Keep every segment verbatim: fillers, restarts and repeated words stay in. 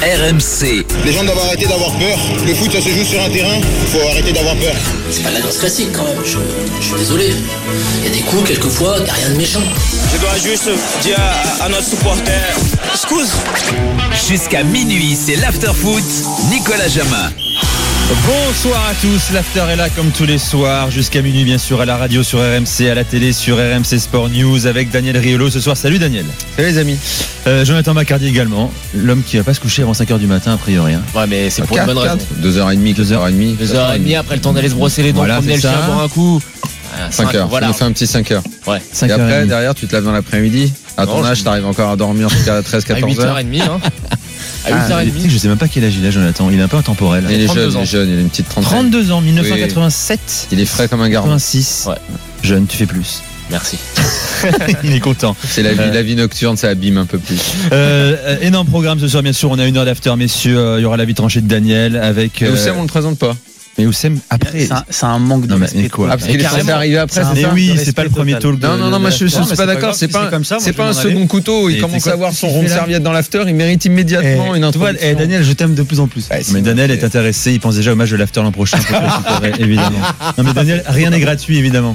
R M C. Les gens doivent arrêter d'avoir peur. Le foot, ça se joue sur un terrain. Il faut arrêter d'avoir peur. C'est pas de la danse classique quand même. Je, je suis désolé. Il y a des coups, quelquefois, il n'y a rien de méchant. Je dois juste dire à, à notre supporter, excuse. Jusqu'à minuit, c'est l'after-foot. Nicolas Jamin. Bonsoir à tous, l'after est là comme tous les soirs, jusqu'à minuit bien sûr, à la radio sur R M C, à la télé sur R M C Sport News avec Daniel Riolo ce soir. Salut Daniel. Salut les amis. euh, Jonathan Macardy également, l'homme qui va pas se coucher avant cinq heures du matin a priori hein. Ouais mais c'est pour quatre, une bonne raison. deux heures trente, deux heures trente. deux heures trente après le temps d'aller se brosser les dents, voilà, promener le chien, boire un coup. cinq heures, voilà. on fait un petit cinq heures. Ouais. cinq et après derrière tu te laves dans l'après-midi. À ton non, âge je... t'arrives encore à dormir jusqu'à treize quatorze heures. À huit heures trente hein. À huit heures trente. Ah, je sais même pas quel âge il a Jonathan, il est un peu intemporel. Il est jeune, il est jeune, il a une petite trentaine. trente-deux ans, dix-neuf cent quatre-vingt-sept. Oui. Il est frais comme un garçon. quatre-vingt-six. Ouais. Jeune, tu fais plus. Merci. Il est content. C'est la vie, euh... la vie nocturne, ça abîme un peu plus. Euh, énorme programme ce soir, bien sûr. On a une heure d'after, messieurs. Euh, il y aura la vie tranchée de Daniel avec. Euh... Oussem, on le présente pas. Mais Oussem, après. C'est un, c'est un manque de respect. Quoi ah, parce qu'il est arrivé après, c'est, c'est ça. Oui, c'est pas le premier talk. Non, non, non, moi je suis pas d'accord. C'est pas c'est pas un second couteau. Il commence à avoir son rond de serviette dans l'after. Il mérite immédiatement une introduction. Et Daniel, je t'aime de plus en plus. Mais Daniel est intéressé. Il pense déjà au match de l'after l'an prochain. Évidemment. Non, mais Daniel, rien n'est gratuit, évidemment.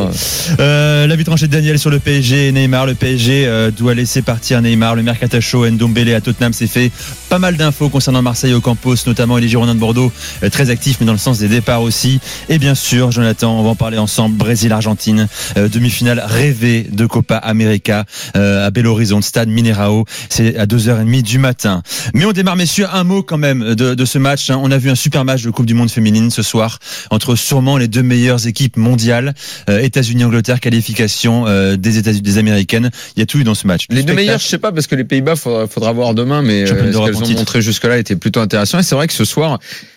La vie tranchée de Daniel sur le P S G et Neymar. Le P S G doit laisser partir Neymar. Le mercato show Ndombele à Tottenham s'est fait. Pas mal d'infos concernant Marseille au Campos, notamment et les Girondins de Bordeaux, très actifs, mais dans le sens des départs aussi. Et bien sûr, Jonathan, on va en parler ensemble. Brésil-Argentine, euh, demi-finale rêvée de Copa América euh, à Belo Horizonte, stade Mineirao. C'est à deux heures trente du matin. Mais on démarre, messieurs, un mot quand même de, de ce match. Hein. On a vu un super match de Coupe du Monde féminine ce soir entre sûrement les deux meilleures équipes mondiales, euh, États-Unis-Angleterre, qualification euh, des États-Unis, des Américaines. Il y a tout eu dans ce match. Les deux meilleures, je sais pas, parce que les Pays-Bas, faudra, faudra voir demain, mais euh, ce qu'elles ont montré jusque-là était plutôt intéressant. Et c'est vrai que ce soir.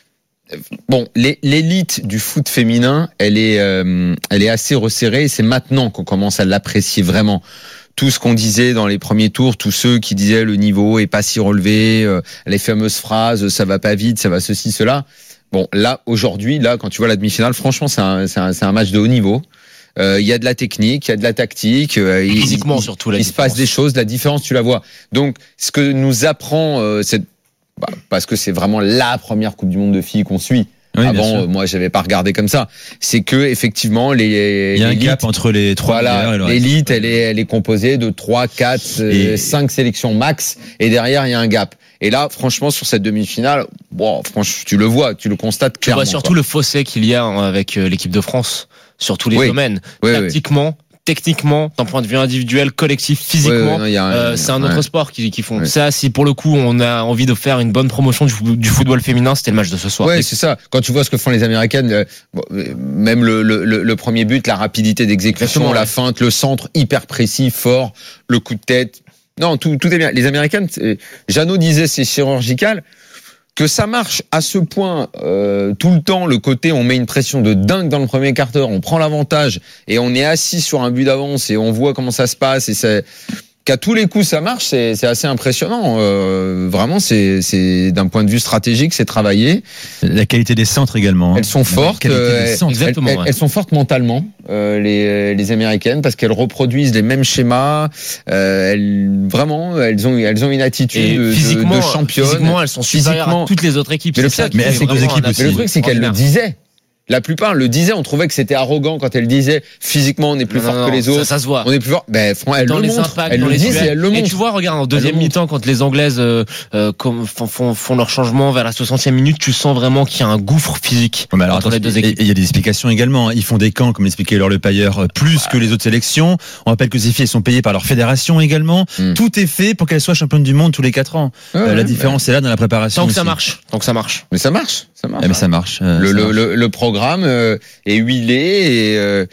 Bon, l'élite du foot féminin, elle est, euh, elle est assez resserrée et c'est maintenant qu'on commence à l'apprécier vraiment. Tout ce qu'on disait dans les premiers tours, tous ceux qui disaient le niveau est pas si relevé, euh, les fameuses phrases, ça va pas vite, ça va ceci, cela. Bon, là, aujourd'hui, là, quand tu vois la demi-finale, franchement, c'est un, c'est un, c'est un match de haut niveau. Il euh, y a de la technique, il y a de la tactique. Euh, Physiquement, il, surtout, la il se passe des choses, la différence, tu la vois. Donc, ce que nous apprend euh, cette Bah, parce que c'est vraiment la première Coupe du Monde de filles qu'on suit. Oui, avant, euh, moi, j'avais pas regardé comme ça. C'est que effectivement, les il y a un gap entre les trois. Voilà, l'élite, elle est, elle est composée de trois, quatre, et... cinq sélections max, et derrière, il y a un gap. Et là, franchement, sur cette demi-finale, bon, franchement, tu le vois, tu le constates clairement. Tu vois surtout quoi. Le fossé qu'il y a avec l'équipe de France sur tous les oui. domaines, oui, tactiquement. Oui. Techniquement, d'un point de vue individuel, collectif, physiquement, ouais, ouais, non, un, euh, c'est un autre ouais. sport qui, qui font. Ouais. Ça, si pour le coup on a envie de faire une bonne promotion du, du football féminin, c'était le match de ce soir. Ouais, c'est ça. Quand tu vois ce que font les Américaines, euh, bon, même le, le, le premier but, la rapidité d'exécution, ouais. la feinte, le centre hyper précis, fort, le coup de tête. Non, tout, tout est bien. Les Américaines, Jeannot disait c'est chirurgical. Que ça marche à ce point euh, tout le temps, le côté on met une pression de dingue dans le premier quart d'heure, on prend l'avantage et on est assis sur un but d'avance et on voit comment ça se passe et c'est qu'à tous les coups ça marche, c'est, c'est assez impressionnant. Euh, vraiment, c'est, c'est d'un point de vue stratégique, c'est travaillé. La qualité des centres également. Elles sont fortes. Euh, centres, elles, elles, ouais. elles sont fortes mentalement, euh, les, les Américaines, parce qu'elles reproduisent les mêmes schémas. Euh, elles, vraiment, elles ont, elles ont une attitude de, de championne. Physiquement, elles sont supérieures à toutes les autres équipes. Mais, c'est le, ça mais, elles sont deux équipes aussi. mais le truc, c'est qu'elles le disaient. La plupart le disaient, on trouvait que c'était arrogant quand elle disait physiquement on est plus non, fort non, que les autres. Ça, ça se voit. On est plus fort. Ben, franchement, elle dans le les montre. Impacts, elle le dit, et elle le montre. Et tu vois, regarde, en deuxième mi-temps, quand les Anglaises euh, euh, font, font, font leur changement vers la soixantième minute, tu sens vraiment qu'il y a un gouffre physique ouais, alors, entre les deux équipes. Et il y a des explications également. Ils font des camps, comme l'expliquait Laure Le Pailleur, plus ouais. que les autres sélections. On rappelle que ces filles sont payées par leur fédération également. Mm. Tout est fait pour qu'elles soient championnes du monde tous les quatre ans. Ouais, euh, la différence, c'est là dans la préparation. Tant que aussi. ça marche. Tant que ça marche. Mais ça marche. Ça marche. Ah, mais ça marche. Euh, le, ça le, marche. Le, le programme euh, est huilé. Et, euh,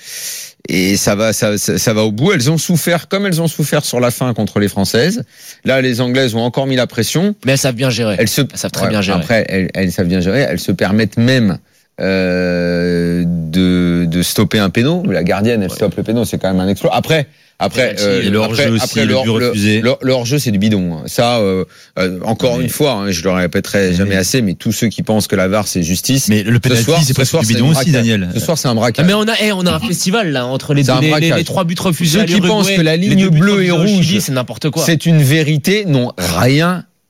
et ça va, ça, ça, ça va au bout. Elles ont souffert comme elles ont souffert sur la fin contre les Françaises. Là, les Anglaises ont encore mis la pression. Mais elles savent bien gérer. Elles, se, elles savent très ouais, bien gérer. Après, elles, elles savent bien gérer. Elles se permettent même euh, de, de stopper un péno. La gardienne, elle ouais. stoppe le péno, c'est quand même un exploit. Après. Après, euh, le hors-jeu aussi, après, le, le, le, le, le hors-jeu, c'est du bidon. Ça, euh, euh, encore mais... une fois, hein, je le répéterai jamais mais... assez, mais tous ceux qui pensent que la V A R c'est justice. Mais le penalty, c'est presque du bidon aussi, Daniel. Ce soir, c'est un braquage. Mais on a, hey, on a un festival là entre les, deux, les, les, les trois buts refusés. Ceux qui pensent que la ligne bleue et rouge, c'est n'importe quoi. C'est une vérité, n'ont rien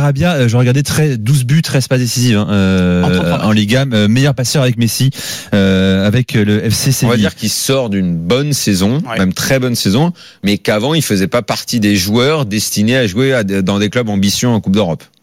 Sarabia, euh, je regardais très, douze buts, treize passes décisives hein, euh, en Liga, euh, meilleur passeur avec Messi, euh, avec le F C Séville. On va dire qu'il sort d'une bonne saison, ouais. même très bonne saison, mais qu'avant il faisait pas partie des joueurs destinés à jouer à, dans des clubs ambitieux en Coupe d'Europe.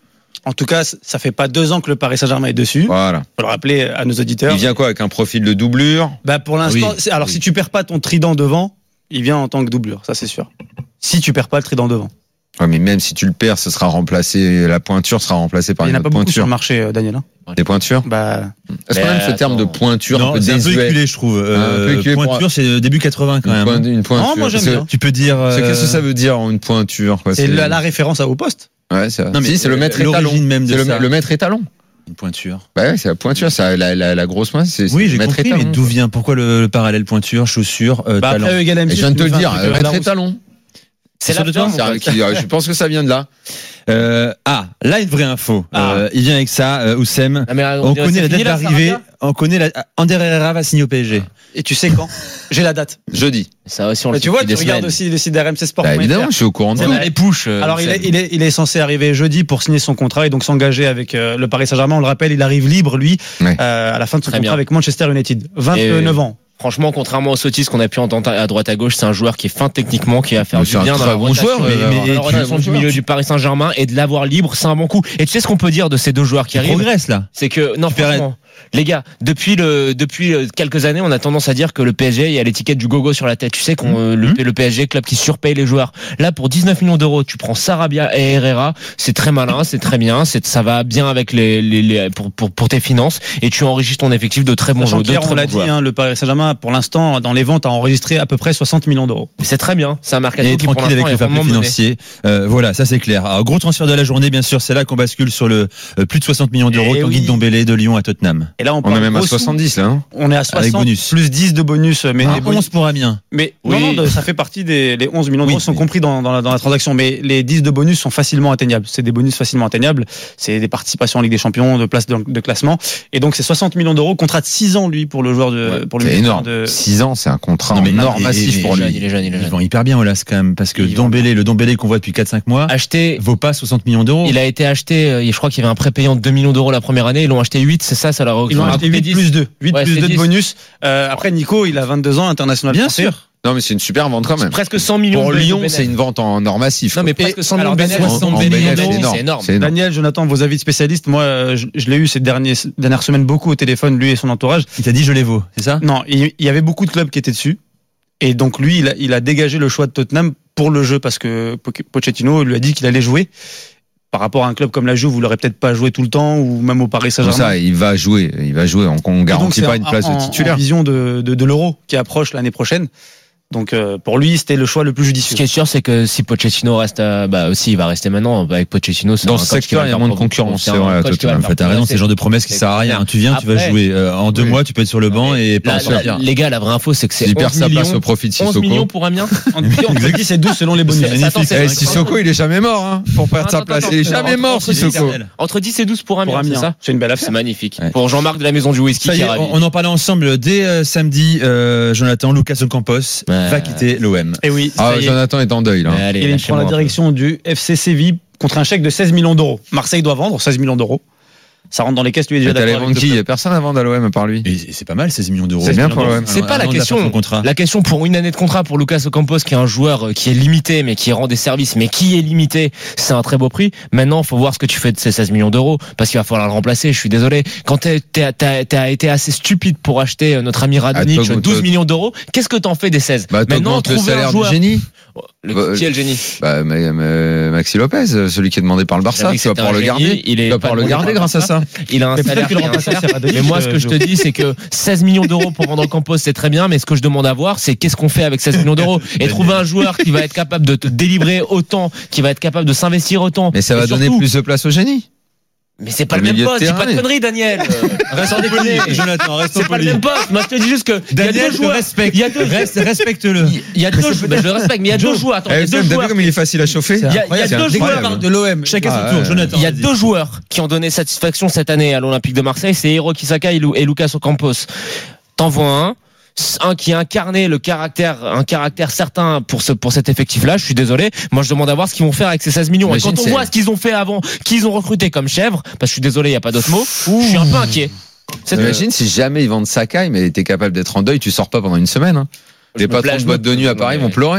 En tout cas, ça fait pas deux ans que le Paris Saint-Germain est dessus. Voilà. Faut le rappeler à nos auditeurs. Il vient quoi, avec un profil de doublure? Bah pour l'instant, Oui. c'est- alors Oui. si tu perds pas ton trident devant, il vient en tant que doublure, ça c'est sûr. Si tu perds pas le trident devant. Ouais, mais même si tu le perds, ce sera remplacé, la pointure sera remplacée par Il n'y une en a pas autre beaucoup sur pointure. le marché, euh, Daniel. Hein. Des pointures? Bah, Est-ce qu'on Mais aime ce terme de attends. pointure un Non, peu c'est un peu désuet? éculé, je trouve. Un peu Euh, éculé pour- pointure, c'est début quatre-vingts quand Une, même. pointe- une pointure. Non, moi, j'aime Parce que- bien. Tu peux dire. parce que euh, Qu'est-ce que ça veut dire, une pointure, quoi? c'est la, la référence à au poste. Ouais, c'est Non, mais si, c'est le maître étalon. l'origine même de C'est le, ça. le maître étalon. Une pointure. Bah ouais, c'est la pointure, ça, la, la, la grosse main, c'est c'est Oui, le j'ai maître compris, étalon. mais d'où vient? Pourquoi le, le parallèle pointure, chaussure, euh, Bah talent? après, Egal M Et six, je viens de te le tu nous dire, fais un le truc, euh, maître Larousse. étalon. C'est Sur la le terme, fin, C'est- qui- Je pense que ça vient de là. Euh, ah, là une vraie info. Ah. Euh, il vient avec ça, euh, Oussem. Non, mais, euh, On dirait connaît c'est la date fini, là, d'arrivée. Sarabia On connaît la. Ander Herrera va signer au P S G. Et tu sais quand? J'ai la date. Jeudi. Ça aussi, on Mais le tu sait vois, depuis tu des regardes semaines. aussi le site d'R M C Sport. Bah, évidemment, je suis au courant de C'est tout. dans les push. euh, Alors il Oussem. est, il, est, il est censé arriver jeudi pour signer son contrat et donc s'engager avec euh, le Paris Saint-Germain. On le rappelle, il arrive libre, lui, Ouais. euh, à la fin de son Très contrat bien. avec Manchester United. vingt-neuf Et- ans. Franchement, contrairement aux sottises qu'on a pu entendre à droite à gauche, c'est un joueur qui est fin techniquement, qui va faire Mais du c'est un bien dans très la bon rotation, joueur, mais- euh, mais- dans la et rotation très du bon milieu joueur. du Paris Saint-Germain, et de l'avoir libre, c'est un bon coup. Et tu sais ce qu'on peut dire de ces deux joueurs qui Il arrivent? progresse là. C'est que, non, Tu verrais. franchement, les gars, depuis le, depuis euh, quelques années, on a tendance à dire que le P S G, il y a l'étiquette du gogo sur la tête. Tu sais qu'on, euh, le, le P S G, club qui surpaye les joueurs. Là, pour dix-neuf millions d'euros, tu prends Sarabia et Herrera. C'est très malin, c'est très bien, c'est, ça va bien avec les, les, les pour, pour, pour tes finances, et tu enrichis ton effectif de très bons Sachant joueurs. de qu'hier, très on l'a bons dit, joueurs. hein, le Paris Saint-Germain, pour l'instant, dans les ventes, a enregistré à peu près soixante millions d'euros. C'est très bien. C'est un mercato Et qui, pour tranquille avec l'instant, le est fair play vraiment mené. financier. Euh, voilà, ça c'est clair. Alors, gros transfert de la journée, bien sûr, c'est là qu'on bascule sur le euh, plus de soixante millions d'euros. Eh Tanguy oui. Ndombele de Lyon à Tottenham. Et là, on, On parle est même à gros sous. soixante-dix, là, hein. On est à soixante, bonus. plus dix de bonus. Mais, Un les bonus- onze pour Amiens. mais Oui. non, non, de- ça fait partie des les onze millions Oui, d'euros sont mais- compris dans, dans, la, dans la transaction. Mais les dix de bonus sont facilement atteignables. C'est des bonus facilement atteignables. C'est des participations en Ligue des Champions, de places de, de classement. Et donc, c'est soixante millions d'euros. Contrat de six ans, lui, pour le joueur de, pour le C'est milieu énorme. de. six ans, c'est un contrat Non, mais- énorme, et- massif et- pour Il est jeune, lui. il est jeune, il est Ils jeune. vont hyper bien, Olas, quand même, parce que Ils vont- Ndombele, le Ndombele qu'on voit depuis quatre cinq mois, Acheté, vaut pas soixante millions d'euros. il a été acheté, euh, je crois qu'il y avait un prépayant de deux millions d'euros la première année, ils l'ont acheté huit, c'est ça, ça leur a Ils l'ont acheté huit plus deux. huit Ouais, plus c'est deux de dix. bonus. Euh, après, Nico, il a vingt-deux ans, international Bien français. sûr. Non, mais c'est une super vente quand même. Presque cent millions Pour de Lyon, bénéfices. c'est une vente en or massif. Non, mais quoi. presque cent alors, millions de Daniel, bénéfices. en soixante bénéfices, millions c'est d'euros, énorme. c'est énorme. C'est énorme. Daniel, Jonathan, vos avis de spécialistes. Moi, euh, je, je l'ai eu ces derniers, dernières semaines beaucoup au téléphone, lui et son entourage. Il t'a dit je les vaux, c'est ça? Non, il, il y avait beaucoup de clubs qui étaient dessus. Et donc, lui, il a, il a dégagé le choix de Tottenham pour le jeu parce que Po- Pochettino lui a dit qu'il allait jouer. Par rapport à un club comme la Juve, vous l'aurez peut-être pas joué tout le temps, ou même au Paris Comme Saint-Germain. ça, il va jouer. Il va jouer. On, on Et donc, garantit c'est pas en- une place en- de titulaire. En vision de, de, de l'Euro qui approche l'année prochaine. Donc, euh, pour lui, c'était le choix le plus Ce judicieux. qui est sûr, c'est que si Pochettino reste, à- bah aussi, il va rester maintenant. Bah, avec Pochettino, c'est Dans un ce coach qui secteur, va il y a faire moins de progresser. concurrence, C'est c'est un vrai, coach qui va Tottenham. le faire T'as raison, c'est le genre de promesse qui C'est sert à rien. clair. Tu viens, tu vas Après- jouer. Euh, en deux Oui. mois, tu peux être sur le banc et pas Là, en sortir. là, les gars, la vraie info, c'est que c'est S'il perd onze sa place millions, au profit de onze Sissoko. millions pour Amiens. Entre dix et douze selon les bonus. C'est- attends, c'est- Eh, Sissoko, il est jamais mort, hein, pour perdre sa Attends, place. attends, Il est attends, jamais entre- mort, entre dix, Sissoko. Entre dix et douze pour Amiens, Pour c'est Amiens, ça? c'est une belle C'est affaire. magnifique. Ouais. Pour Jean-Marc de la Maison du Whisky Ça y qui est, est ravi. on on en parlait ensemble dès euh, samedi. Euh, Jonathan, Lucas Ocampos Ouais. va quitter l'O M. Et oui, Ah, ça y est. Jonathan est en deuil, là. Mais allez, Il prend lâchez-moi la un peu. direction du F C Séville contre un chèque de seize millions d'euros. Marseille doit vendre seize millions d'euros. Ça rentre dans les caisses, lui est déjà T'allais d'accord. vendre avec qui le Il y club. a personne à vendre à l'O M à part lui. Et et c'est pas mal, seize millions d'euros. C'est bien pour l'O M. C'est pas la Un an de la fin de question. son contrat. La question pour une année de contrat pour Lucas Ocampos, qui est un joueur qui est limité, mais qui rend des services, mais qui est limité, c'est un très beau prix. Maintenant, faut voir ce que tu fais de ces seize millions d'euros, parce qu'il va falloir le remplacer. Je suis désolé. Quand t'es- t'es- t'as t'as été assez stupide pour acheter notre ami Radonic, Ah, t'augmentes- douze millions d'euros, qu'est-ce que t'en fais des seize? Bah, Maintenant, t'augmentes le trouver un salaire du joueur. génie. Le- Bah, qui est le génie? Bah, mais- mais Maxi Lopez, celui qui est demandé par le Barça, J'avais dit tu vas que pouvoir le c'était un garder. génie, il est Tu vas pas pouvoir le demandé garder par le grâce à ça. Il a un Mais peut-être salaire qu'il qui est aura pas ça, un c'est Radonic, Mais moi, ce euh, que je te Joe. dis, c'est que seize millions d'euros pour vendre Campos, c'est très bien, mais ce que je demande à voir, c'est qu'est-ce qu'on fait avec seize millions d'euros et trouver un joueur qui va être capable de te délivrer autant, qui va être capable de s'investir autant. Mais ça va Et donner surtout- plus de place au génie. Mais c'est pas Au le même milieu de poste, c'est terrain, pas de mais- conneries, Daniel. Reste en déconner. Jonathan, reste C'est pas le même poste. Moi, je te dis juste que il y a Daniel, deux te joueurs. respecte. Il y a deux. Reste- Respecte-le. Il y a deux. joueurs. Ben, je le respecte, mais il y a deux joueurs. Attends, il y a Eh, deux Sam, T'as vu joueurs. comme il est facile à chauffer Il y a- il y a C'est deux incroyable. joueurs de l'O M. Chacun Ah, son tour. ouais. Jonathan. Il y a vas-y. deux joueurs qui ont donné satisfaction cette année à l'Olympique de Marseille, c'est Hiro Kisaka et Lu- et Lucas Ocampos. T'en vois un. Un qui a incarné le caractère, un caractère certain pour ce, pour cet effectif-là. Je suis désolé. Moi, je demande à voir ce qu'ils vont faire avec ces seize millions. Et Imagine, quand on c'est- voit ce qu'ils ont fait avant, qu'ils ont recruté comme chèvre, parce que je suis désolé, il n'y a pas d'autre mot, je suis un peu inquiet. C'est Imagine si jamais ils vendent Sakai, mais t'es capable d'être en deuil, tu sors pas pendant une semaine. hein. Les me patrons plains, de je boîte me- de nuit à Paris Ouais. vont pleurer. hein.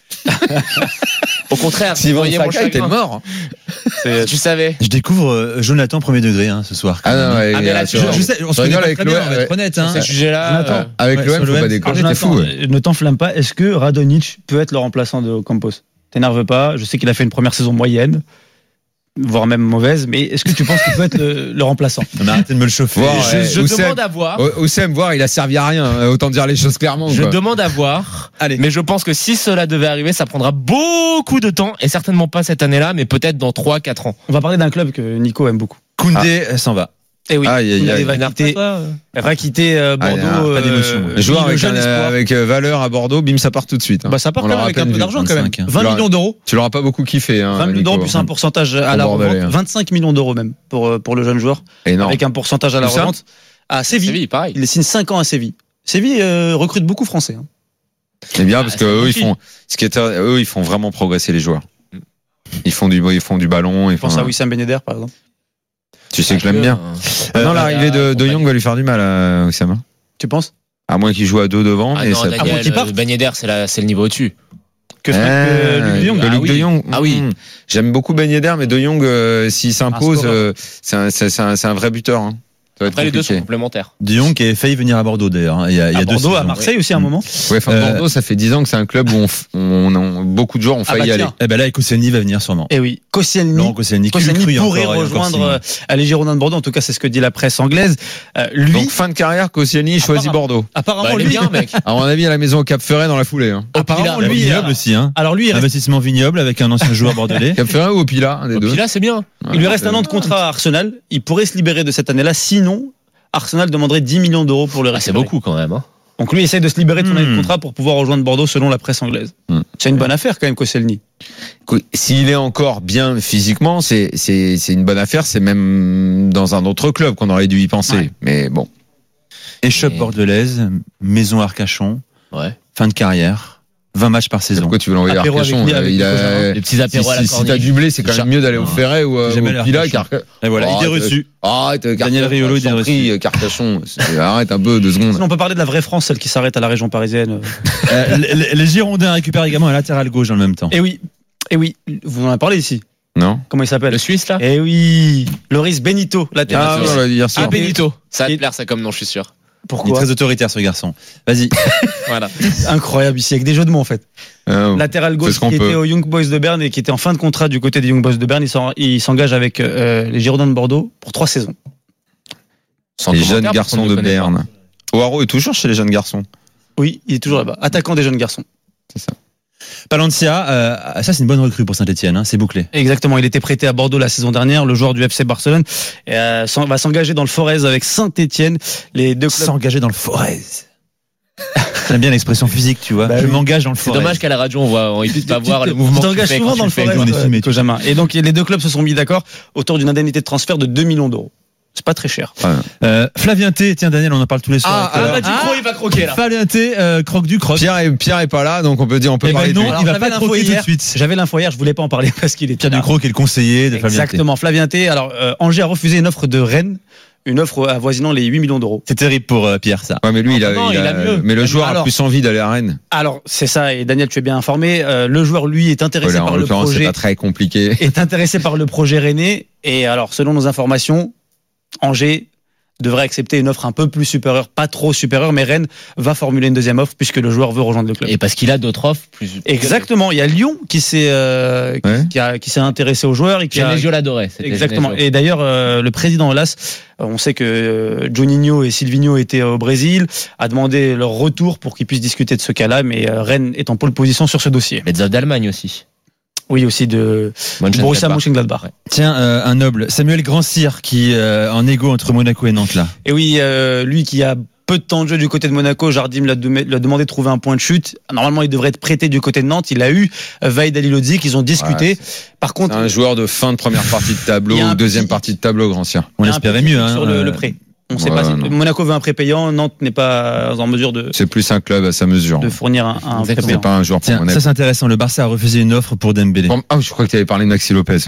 Au contraire, Si vous voyez mon Saka était chagrin. mort. C'est- Tu savais. Je découvre euh, Jonathan premier degré hein, ce soir. quand Ah même. non, ouais, Ah, mais là, tu tu- vois, Je sais, on se je connaît rigole pas avec très bien, l'O M, on va être honnête. Hein. Ces sujets-là. Jonathan. euh, avec Ouais, l'O M, sur faut l'O M, pas déconner, t'es Jonathan, fou. euh, ne t'enflamme pas. Est-ce que Radonjic peut être le remplaçant de Campos? T'énerve pas. Je sais qu'il a fait une première saison moyenne, voire même mauvaise, mais est-ce que tu penses qu'il peut être le, le remplaçant? Non, mais arrêtez de me le chauffer. Voir, Je, ouais, je Oussem- demande à voir. Au- Oussem, voir, il a servi à rien. hein, Autant dire les choses clairement. Je quoi. demande à voir. Allez. Mais je pense que si cela devait arriver, ça prendra beaucoup de temps et certainement pas cette année-là, mais peut-être dans trois quatre ans. On va parler d'un club que Nico aime beaucoup. Koundé euh, s'en va. Et oui, Aïe, aïe, Koundé aïe. va quitter, va quitter euh, Ah, Bordeaux. pas d'émotion, euh, ouais. Le joueur oui, le avec, jeune un- espoir. avec euh, valeur à Bordeaux, bim, ça part tout de suite. hein. Bah, ça part On quand même l'aura avec à un peine peu vu, d'argent quand même. vingt-cinq, hein. vingt Tu l'auras- millions d'euros. Tu l'auras pas beaucoup kiffé. Hein, vingt millions Nico. d'euros plus un pourcentage à la Bordelais, revente. hein. vingt-cinq millions d'euros même pour, euh, pour le jeune joueur. Énorme. Avec un pourcentage à la Où ça revente. À Séville. Séville, pareil. Il signe cinq ans à Séville. Séville euh, recrute beaucoup Français. hein. C'est bien parce Ah, que c'est eux, ils gentil. font, ce qui est, eux, ils font vraiment progresser les joueurs. Ils font du, ils font du ballon. Ils Je pense font, à Wissam Ben Yedder par exemple. Tu sais que je l'aime bien. Euh, non, l'arrivée de, de Young va lui faire du mal à Oussama. Tu penses? À moins qu'il joue à deux devant. Ah mais non, ça- Daniel, avant qu'il parte. euh, Ben Yedder, c'est la- c'est le niveau au-dessus. Que Eh, ferait que Luc de Jong? que Ah Luc oui. de Jong. Ah oui. Mmh. J'aime beaucoup Ben Yedder, mais de Jong, euh, s'il s'impose, scoreur. euh, c'est un, c'est- c'est un, c'est un vrai buteur. Hein. Ça va être Après, les deux sont compliqué. complémentaires. Dion qui a failli venir à Bordeaux d'ailleurs. hein, Il y a, il y a À deux Bordeaux, à saisons. Marseille aussi à un moment. Ouais, enfin, Euh, Bordeaux, ça fait dix ans que c'est un club où on, f- on, on- beaucoup de joueurs ont Ah failli bah y aller. tiens. Eh ben là, Koscielny va venir sûrement. Et oui, Koscielny. Laurent Koscielny, qui Koscielny l'eût cru pourrait encore, il y a encore rejoindre six euh, les Girondins de Bordeaux. En tout cas, c'est ce que dit la presse anglaise. Euh, lui, Donc fin de carrière, Koscielny choisit Apparemment. Bordeaux. apparemment Bah, il est lui, bien, mec. À mon avis, à la maison au Cap Ferret dans la foulée. Hein. apparemment Pilat, lui, Vignoble euh, aussi. Hein. alors lui, il, reste- Investissement vignoble avec un ancien joueur bordelais. Cap Ferret ou au Pila, un des Et deux. puis là, c'est bien. il lui reste un an de contrat à Arsenal. Il pourrait se libérer de cette année-là. Sinon, Arsenal demanderait dix millions d'euros pour le Ah, c'est récupérer. beaucoup quand même. Hein. Donc lui essaye de se libérer de son Hmm. année de contrat pour pouvoir rejoindre Bordeaux selon la presse anglaise. Hmm. C'est une bonne affaire quand même Koscielny. Écoute, s'il est encore bien physiquement, c'est c'est c'est une bonne affaire. C'est même dans un autre club qu'on aurait dû y penser. Ouais. Mais bon, Échoppe Et- bordelaise, maison Arcachon, Ouais. fin de carrière, vingt matchs par saison. pourquoi tu veux l'envoyer à Apéro Arcachon avec lui, avec Il a Nicolas. Les petits apéros à la si, si corniche. t'as du blé, c'est quand J'ai- même mieux d'aller au Ferret ou euh, Jamais au allé à Pila Arcachon. qu'Arca- Et voilà, Oh, idée arrête, reçue. Arrête, Daniel Carcassonne, Riolo, je idée t'en reçue. prie, Carcassonne. C'est- Arrête un peu, deux secondes. Sinon on peut parler de la vraie France, celle qui s'arrête à la région parisienne. Euh, les, les Girondins récupèrent également un latéral gauche dans le même temps. Et oui, et oui, vous en avez parlé ici. Non. Comment il s'appelle? Le Suisse, là Eh oui, Loris Benito, Ah, latéral. Benito. on l'a dit hier soir. Ah, Benito. Ça va Et- te plaire, ça, comme nom, je suis sûr. Il est Pourquoi? très autoritaire ce garçon. Vas-y. Voilà. Incroyable ici, avec des jeux de mots en fait. Euh, Latéral c'est gauche ce qu'on qui peut. était au Young Boys de Berne et qui était en fin de contrat du côté des Young Boys de Berne. Il s'en- Il s'engage avec euh, les Girondins de Bordeaux pour trois saisons. Sans Les commentaire, jeunes parce garçons qu'on ne de le connaît pas. Berne. Oaro est toujours chez les jeunes garçons. Oui, il est toujours là-bas. Attaquant des jeunes garçons. Palencia, euh, ça c'est une bonne recrue pour Saint-Etienne, hein, c'est bouclé. Exactement, il était prêté à Bordeaux la saison dernière, le joueur du F C Barcelone et, euh, s'en- va s'engager dans le Forez avec Saint-Etienne. Les deux clubs. S'engager dans le Forez. J'aime bien l'expression physique, tu vois. Bah Je oui. m'engage dans le C'est Forez. dommage qu'à la radio, on voit, on puisse pas Tu- voir tu- le mouvement. Tu que tu t'engages fais souvent quand dans le tu fais Forez, on est euh, filmé, Nico Jamin. Et donc les deux clubs se sont mis d'accord autour d'une indemnité de transfert de deux millions d'euros. C'est pas très cher. Euh, Flavien T, tiens Daniel, on en parle tous les soirs. Ah, tout à l'heure. ah, bah, tu crois, il va croquer, là. Flavien T, euh, croque du croque. Pierre est, Pierre est pas là, donc on peut dire, on peut Eh ben parler de non, lui. Alors, il va j'avais pas l'info croquer tout de hier. suite. J'avais l'info hier, je voulais pas en parler parce qu'il est Pierre là. Ducrot qui est le conseiller de Flavien T. Exactement, Flavien T. Alors euh, Angers a refusé une offre de Rennes, une offre avoisinant les huit millions d'euros. C'est terrible pour euh, Pierre ça. Ouais, mais lui, il a, Non, il il a- a mieux. mais le joueur Alors- a plus envie d'aller à Rennes. Alors c'est ça, et Daniel, tu es bien informé. euh, le joueur lui est intéressé Voilà, en par le l'occurrence, c'est projet, pas très compliqué. est intéressé par le projet rennais. Et alors selon nos informations, Angers devrait accepter une offre un peu plus supérieure, pas trop supérieure, mais Rennes va formuler une deuxième offre puisque le joueur veut rejoindre le club. Et parce qu'il a d'autres offres plus. Exactement, il y a Lyon qui s'est euh, Ouais. qui, a- qui s'est intéressé au joueur et qui a, Genesio l'adorait. c'était exactement. Genesio. Et d'ailleurs, euh, le président Olas, euh, on sait que euh, Juninho et Silvinho étaient au Brésil, a demandé leur retour pour qu'ils puissent discuter de ce cas-là, mais euh, Rennes est en pole position sur ce dossier. Mais Zoff d'Allemagne aussi. Oui, aussi de Borussia Mönchengladbach. Tiens, euh, un noble, Samuel Grand-Cyr qui euh, en égo entre Monaco et Nantes là. Et oui, euh, lui qui a peu de temps de jeu du côté de Monaco, Jardim l'a de- lui a demandé de trouver un point de chute. Normalement, il devrait être prêté du côté de Nantes. Il a eu euh, Vaïd Halilhodžić, ils ont discuté. Ouais, Par contre, Un joueur de fin de première partie de tableau Il y a un ou deuxième petit- partie de tableau, grand sien. On il y a un espérait petit mieux. doute Hein, sur le, euh, le prêt. On sait Ouais, pas si non. Monaco veut un prépayant, Nantes n'est pas en mesure de, C'est plus un club à sa mesure. de fournir un, un C'est prépayant. pas un joueur pour Tiens, Monaco. ça c'est intéressant. Le Barça a refusé une offre pour Dembélé. Bon, ah, je crois que tu avais parlé de Maxi Lopez.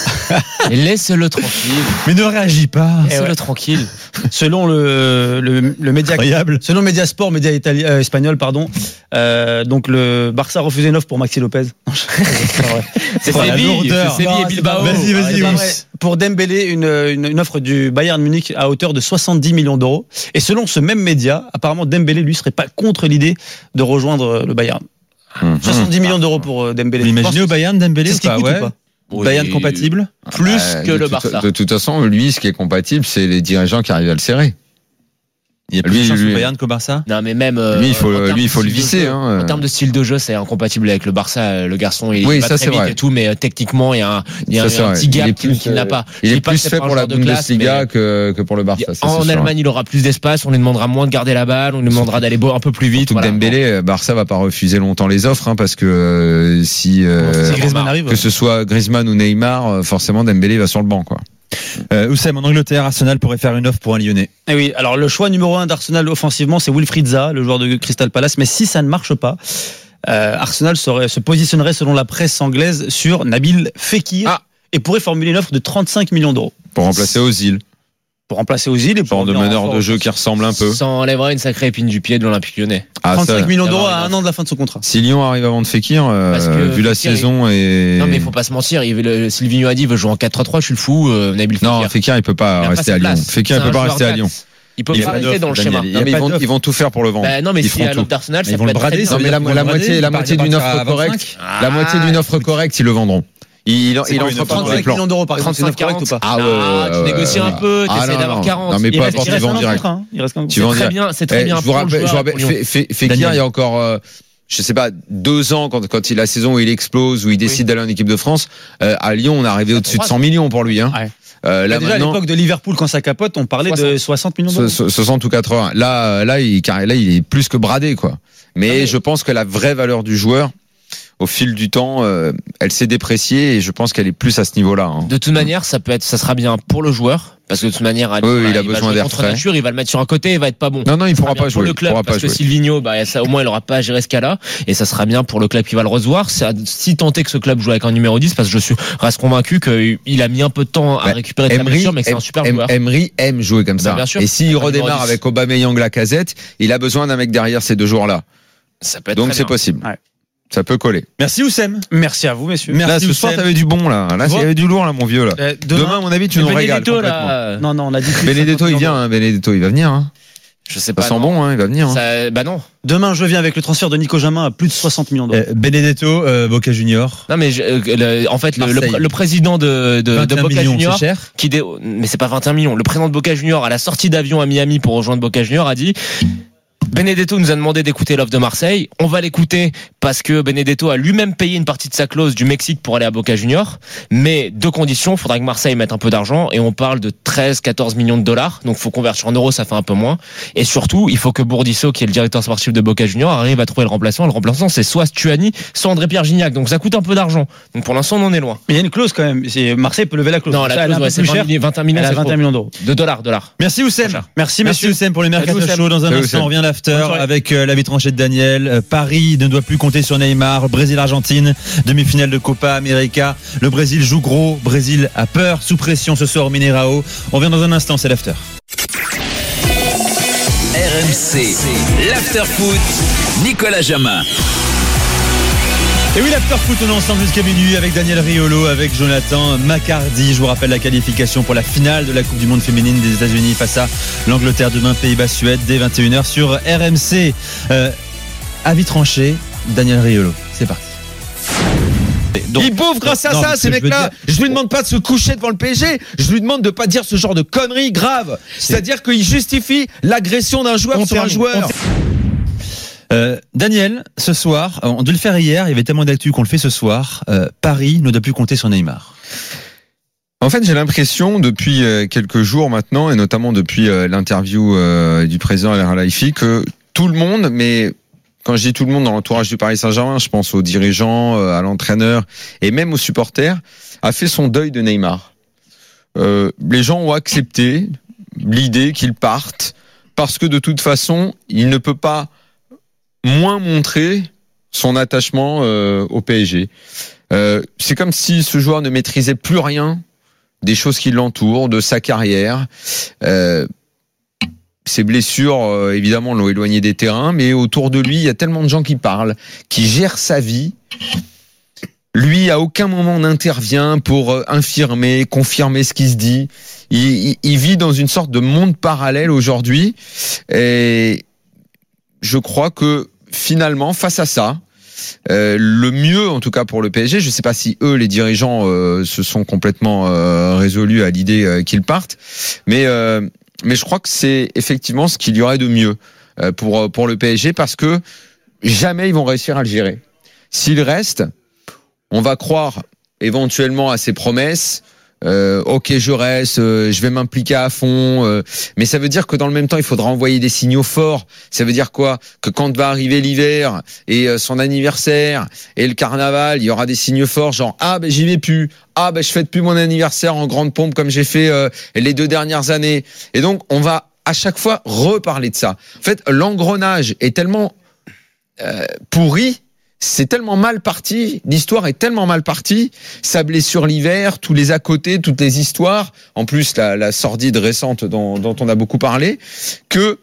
Et laisse-le tranquille. Mais ne réagis pas. Laisse-le ouais. tranquille. Selon le, le, le média, Incroyable. selon Mediasport, média italien, euh, espagnol, pardon, euh, donc le Barça a refusé une offre pour Maxi Lopez. Non, je- c'est pas vrai. C'est Oh, la Séville, lourdeur. c'est Séville et Non, c'est Bilbao. pas vrai. Vas-y, vas-y, C'est pas oui. vrai. Pour Dembélé, une, une, une offre du Bayern Munich à hauteur de soixante-dix millions d'euros. Et selon ce même média, apparemment Dembélé, lui, serait pas contre l'idée de rejoindre le Bayern. soixante-dix millions d'euros pour euh, Dembélé. Vous l'imaginez Je au pense- Bayern Dembélé C'est ou ce qu'il pas, coûte ouais. ou pas Oui. Bayern compatible. Plus Euh, que de le toute- Barça. De toute façon, lui, ce qui est compatible, c'est les dirigeants qui arrivent à le serrer. Il y a plus Lui, de chance lui- au Bayern qu'au Barça. Non, mais même. euh, Lui, il faut- en termes lui, il faut de le style de visser, jeu- hein. En termes de style de jeu, c'est incompatible avec le Barça. Le garçon, il, Oui, il va ça, très c'est vite vrai. et tout, mais euh, techniquement, il y a un, il y a Ça, un, c'est un vrai. petit Il gap est qu'il plus, qu'il n'a pas. Il Je est dis pas que plus c'est fait pas un pour la joueur de classe, Bundesliga mais- que, que pour le Barça. ça, c'est En sûr. Allemagne, il aura plus d'espace. On lui demandera moins de garder la balle. On lui demandera d'aller beau- un peu plus vite. Surtout que Voilà. Dembélé, Barça va pas refuser longtemps les offres, hein, parce que euh, si, euh, Si Griezmann arrive. que ce soit Griezmann ou Neymar, euh, forcément Dembélé va sur le banc, quoi. Euh, Oussem, en Angleterre, Arsenal pourrait faire une offre pour un Lyonnais. Eh oui, alors le choix numéro un d'Arsenal offensivement, c'est Wilfried Zaha, le joueur de Crystal Palace. Mais si ça ne marche pas, euh, Arsenal serait, se positionnerait selon la presse anglaise sur Nabil Fekir Ah. et pourrait formuler une offre de trente-cinq millions d'euros Pour remplacer Ozil, pour remplacer Ozil et pour genre de revenir en meneur renfort. de jeu qui ressemble un peu. Ça enlèvera une sacrée épine du pied de l'Olympique Lyonnais. Ah, trente-cinq ça, millions d'euros d'avoir à une un an de la fin de son contrat. si Lyon arrive avant de Fekir, euh, Parce que vu la Fekir, saison et Non, mais il faut pas se mentir. Il, le, Silvino a dit, il veut jouer en quatre trois trois. Je suis le fou. Euh, Nabil Fekir. non, Fekir il peut pas Il a rester sa à Lyon. place. Fekir C'est il peut un pas joueur rester à quatre. Lyon. Il peut Il y a pas pas rester d'offre, dans le Daniel. schéma. Il y Non, a mais pas ils vont, d'offre. ils vont tout faire pour le vendre. Bah, non, mais Ils si font à tout. l'offre d'Arsenal, Ils ça vont peut le être brader, très ça Non, veut mais dire la, qu'ils vont la le moitié, brader, la il moitié part- d'une il offre partira à correcte, vingt-cinq. la moitié d'une offre correcte, ils le vendront. Ils, ils quoi en une feront offre pas dans les trente-cinq plans. millions d'euros par exemple, c'est une offre correcte ou pas? Ah ouais, Ah, ouais, tu ouais, négocies ouais. un peu, Ah, t'essaies non, d'avoir non. quarante. Non, mais Il peu reste, importe, il ils reste un vendent an de direct. contrat, hein. Il reste un Tu vends Très direct. bien, c'est très Eh, bien. je vous pour le rappelle, je joueur vous rappelle, pour Lyon. Fe- Fe- Fekir, Daniel. il y a encore, euh, je sais pas, deux ans, quand, quand il a la saison où il explose, où il décide d'aller en équipe de France, euh, à Lyon, on est arrivé au-dessus de cent millions pour lui, hein. Ouais. Euh, là, Déjà à maintenant, l'époque de Liverpool quand ça capote, on parlait de soixante millions d'euros. so- so- soixante ou quatre-vingts. Là, euh, là, il, car- là, il est plus que bradé, quoi. Mais, Ah, mais- je pense que la vraie valeur du joueur, au fil du temps, euh, elle s'est dépréciée et je pense qu'elle est plus à ce niveau-là, hein. De toute manière, ça peut être, ça sera bien pour le joueur, parce que de toute manière, à Oui, Lyon, oui, là, il a va besoin jouer d'air contre frais. nature, il va le mettre sur un côté, il va être pas bon. Non, non, il Ça pourra sera bien pas pour jouer. le club, Il pourra parce pas que jouer. Silvino, bah, ça, au moins, il aura pas à gérer ce cas-là, et ça sera bien pour le club qui va le recevoir. C'est à- si tant est que ce club joue avec un numéro dix, parce que je suis reste convaincu qu'il a mis un peu de temps à Bah, récupérer sa Emery, blessure, mais que c'est un Em- super Em- joueur. Emery aime jouer comme Bah, ça. bien sûr. Et s'il Un numéro redémarre dix. avec Aubameyang, Lacazette, il a besoin d'un mec derrière ces deux joueurs-là. Ça peut être Donc très c'est bien. possible. Ouais. Ça peut coller. Merci Oussem. Merci à vous messieurs. Merci Là, ce soir, Oussem. t'avais du bon, là. Là, il y avait du lourd, là, mon vieux, là. Euh, Demain, à mon avis, tu nous régales. Benedetto, complètement. là, Non non, on a dit plus de Benedetto, cinquante il millions vient, d'euros. hein. Benedetto, il va venir, hein. je sais Ça pas. sent non. bon, hein. Il va venir, hein. Ça- bah non. Demain, je viens avec le transfert de Nico Jamin à plus de soixante millions d'euros. Euh, Benedetto, euh, Boca Junior. Non mais je- euh, le- en fait le, le, Marseille. le président de, de, de vingt et un Boca millions, Junior c'est cher. qui dé... mais c'est pas vingt et un millions. Le président de Boca Junior à la sortie d'avion à Miami pour rejoindre Boca Junior a dit Benedetto nous a demandé d'écouter l'offre de Marseille. On va l'écouter parce que Benedetto a lui-même payé une partie de sa clause du Mexique pour aller à Boca Junior. Mais deux conditions, il faudra que Marseille mette un peu d'argent et on parle de treize quatorze millions de dollars. Donc faut convertir en euros, ça fait un peu moins. Et surtout, il faut que Bourdisso, qui est le directeur sportif de Boca Junior, arrive à trouver le remplaçant. Le remplaçant, c'est soit Stuani, soit André-Pierre Gignac. Donc ça coûte un peu d'argent. Donc pour l'instant, on en est loin. Mais il y a une clause quand même. C'est- Marseille peut lever la clause. Non, Ça, la elle est clause, un peu ouais, c'est plus chère. vingt et un millions, Elle a c'est vingt et un trop. millions d'euros. De dollars, dollars. Merci Oussem. Cher. Merci Merci messieurs. Oussem pour les mercato Salut, Oussem. show. Dans un Salut, instant, Oussem. on revient à l'after Bonne soirée. avec euh, la vie tranchée de Daniel. Euh, Paris ne doit plus compter sur Neymar. Brésil-Argentine, demi-finale de Copa América. Le Brésil joue gros. Brésil a peur, sous pression ce soir au Mineirao. On revient dans un instant, c'est l'after. R M C, l'after-foot, Nicolas Jamin. Et oui, l'after-foot, on est ensemble jusqu'à minuit avec Daniel Riolo, avec Jonathan Macardy. Je vous rappelle la qualification pour la finale de la Coupe du Monde féminine des États-Unis face à l'Angleterre demain, Pays-Bas-Suède, dès vingt et une heures sur R M C. Euh, avis tranché, Daniel Riolo. C'est parti. Donc, il pauvre grâce à non, ça, ce ces que je veux mecs-là. dire- Je lui demande pas de se coucher devant le P S G. Je lui demande de pas dire ce genre de conneries graves. C'est-à-dire qu'il justifie l'agression d'un joueur On sur un termine. joueur. Euh, Daniel, ce soir, on devait le faire hier, il y avait tellement d'actu qu'on le fait ce soir. Euh, Paris ne doit plus compter sur Neymar. En fait, j'ai l'impression depuis euh, quelques jours maintenant, et notamment depuis euh, l'interview euh, du président Al Khelaifi, que tout le monde, mais quand je dis tout le monde dans l'entourage du Paris Saint-Germain, je pense aux dirigeants, euh, à l'entraîneur et même aux supporters, a fait son deuil de Neymar. Euh, les gens ont accepté l'idée qu'il parte parce que de toute façon, il ne peut pas moins montrer son attachement euh, au P S G. Euh, c'est comme si ce joueur ne maîtrisait plus rien des choses qui l'entourent, de sa carrière. Euh, ses blessures, euh, évidemment, l'ont éloigné des terrains, mais autour de lui, il y a tellement de gens qui parlent, qui gèrent sa vie. Lui, à aucun moment n'intervient pour infirmer, confirmer ce qui se dit. Il, il, il vit dans une sorte de monde parallèle aujourd'hui. Et je crois que finalement, face à ça, euh, le mieux, en tout cas pour le P S G, je ne sais pas si eux, les dirigeants, euh, se sont complètement euh, résolus à l'idée euh, qu'ils partent, mais euh, mais je crois que c'est effectivement ce qu'il y aurait de mieux euh, pour pour le P S G, parce que jamais ils vont réussir à le gérer. S'il reste, on va croire éventuellement à ses promesses. Euh, ok, je reste, euh, je vais m'impliquer à fond, euh, mais ça veut dire que dans le même temps, il faudra envoyer des signaux forts. Ça veut dire quoi? Que quand va arriver l'hiver et euh, son anniversaire et le carnaval, il y aura des signaux forts, genre ah ben j'y vais plus, ah ben je fête plus mon anniversaire en grande pompe comme j'ai fait euh, les deux dernières années. Et donc on va à chaque fois reparler de ça. En fait, l'engrenage est tellement euh, pourri. C'est tellement mal parti, l'histoire est tellement mal partie, sa blessure l'hiver, tous les à côté, toutes les histoires, en plus la, la sordide récente dont, dont on a beaucoup parlé, que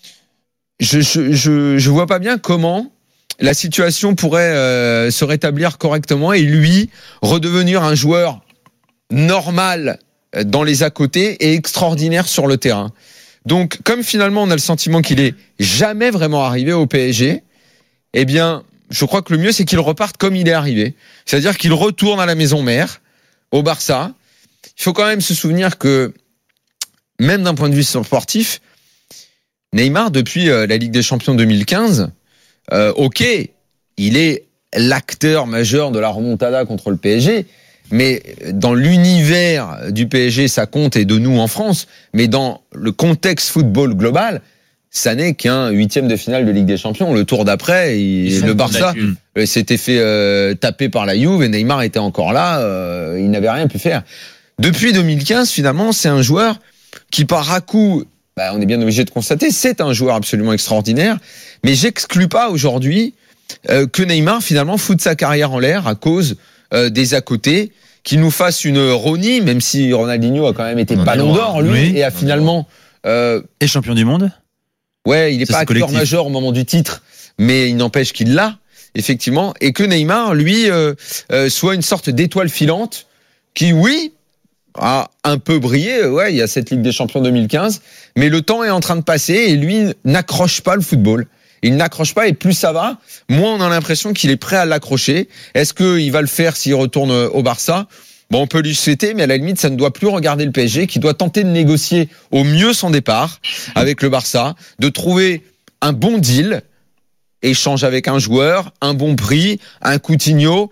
je, je, je, je vois pas bien comment la situation pourrait euh, se rétablir correctement et lui redevenir un joueur normal dans les à côté et extraordinaire sur le terrain. Donc, comme finalement on a le sentiment qu'il est jamais vraiment arrivé au P S G, eh bien, je crois que le mieux, c'est qu'il reparte comme il est arrivé. C'est-à-dire qu'il retourne à la maison mère, au Barça. Il faut quand même se souvenir que, même d'un point de vue sportif, Neymar, depuis euh, la Ligue des Champions deux mille quinze, euh, ok, il est l'acteur majeur de la remontada contre le P S G, mais dans l'univers du P S G, ça compte, et de nous en France, mais dans le contexte football global, ça n'est qu'un huitième de finale de Ligue des Champions. Le tour d'après, il, le Barça s'était fait euh, taper par la Juve et Neymar était encore là. Euh, il n'avait rien pu faire. Depuis deux mille quinze, finalement, c'est un joueur qui, par à coup, bah, on est bien obligé de constater, c'est un joueur absolument extraordinaire. Mais j'exclus pas aujourd'hui euh, que Neymar, finalement, foute sa carrière en l'air à cause euh, des à côté, qu'il nous fasse une Ronnie, même si Ronaldinho a quand même été ballon d'or, lui, oui, et a finalement... Euh, et champion du monde. Ouais, il n'est pas acteur majeur au moment du titre, mais il n'empêche qu'il l'a, effectivement, et que Neymar, lui, euh, euh, soit une sorte d'étoile filante qui, oui, a un peu brillé. Ouais, il y a cette Ligue des Champions deux mille quinze, mais le temps est en train de passer et lui n'accroche pas le football. Il n'accroche pas et plus ça va, moins on a l'impression qu'il est prêt à l'accrocher. Est-ce qu'il va le faire s'il retourne au Barça ? Bon, on peut lui souhaiter, mais à la limite, ça ne doit plus regarder le P S G, qui doit tenter de négocier au mieux son départ avec le Barça, de trouver un bon deal, échange avec un joueur, un bon prix, un Coutinho,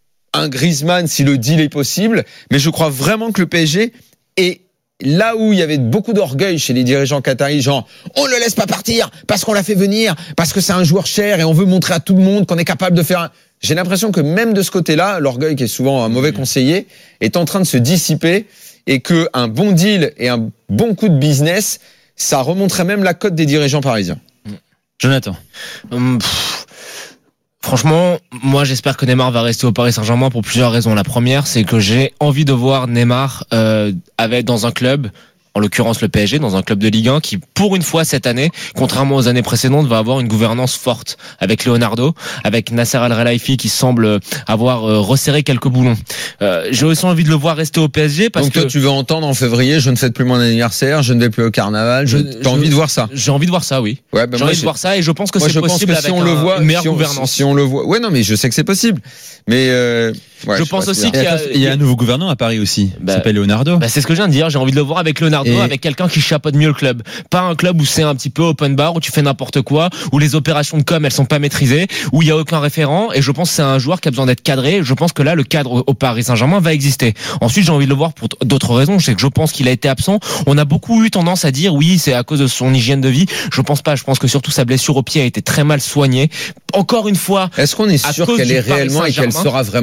un Griezmann si le deal est possible. Mais je crois vraiment que le P S G est là où il y avait beaucoup d'orgueil chez les dirigeants qataris, genre on ne le laisse pas partir parce qu'on l'a fait venir, parce que c'est un joueur cher et on veut montrer à tout le monde qu'on est capable de faire un... J'ai l'impression que même de ce côté-là, l'orgueil qui est souvent un mauvais conseiller est en train de se dissiper et que un bon deal et un bon coup de business, ça remonterait même la cote des dirigeants parisiens. Jonathan. Hum, pff, franchement, moi j'espère que Neymar va rester au Paris Saint-Germain pour plusieurs raisons. La première, c'est que j'ai envie de voir Neymar euh, avec dans un club, en l'occurrence le P S G, dans un club de Ligue un qui, pour une fois cette année, contrairement aux années précédentes, va avoir une gouvernance forte avec Leonardo, avec Nasser Al-Khelaifi qui semble avoir euh, resserré quelques boulons. Euh, j'ai aussi envie de le voir rester au P S G parce Donc que... toi tu veux entendre en février, je ne fête plus mon anniversaire, je ne vais plus au carnaval, je, t'as envie de voir ça? J'ai envie de voir ça, oui. Ouais, ben j'ai moi, envie de voir ça et je pense que moi, c'est je possible pense que si avec on un, le voit, une meilleure si on, gouvernance. Si on le voit, ouais non mais je sais que c'est possible, mais euh, ouais, je, je pense aussi qu'il qu'il y a, il y a un nouveau gouvernant à Paris aussi, bah, qui s'appelle Leonardo. Bah c'est ce que je viens de dire. J'ai envie de le voir avec Leonardo, et... avec quelqu'un qui chapeaute mieux le club. Pas un club où c'est un petit peu open bar, où tu fais n'importe quoi, où les opérations de com elles sont pas maîtrisées, où il y a aucun référent. Et je pense que c'est un joueur qui a besoin d'être cadré. Je pense que là le cadre au Paris Saint-Germain va exister. Ensuite j'ai envie de le voir pour d'autres raisons. C'est que je pense qu'il a été absent. On a beaucoup eu tendance à dire oui c'est à cause de son hygiène de vie. Je pense pas. Je pense que surtout sa blessure au pied a été très mal soignée. Encore une fois. Est-ce qu'on est sûr qu'elle est réellement et qu'elle sera vraiment soignée?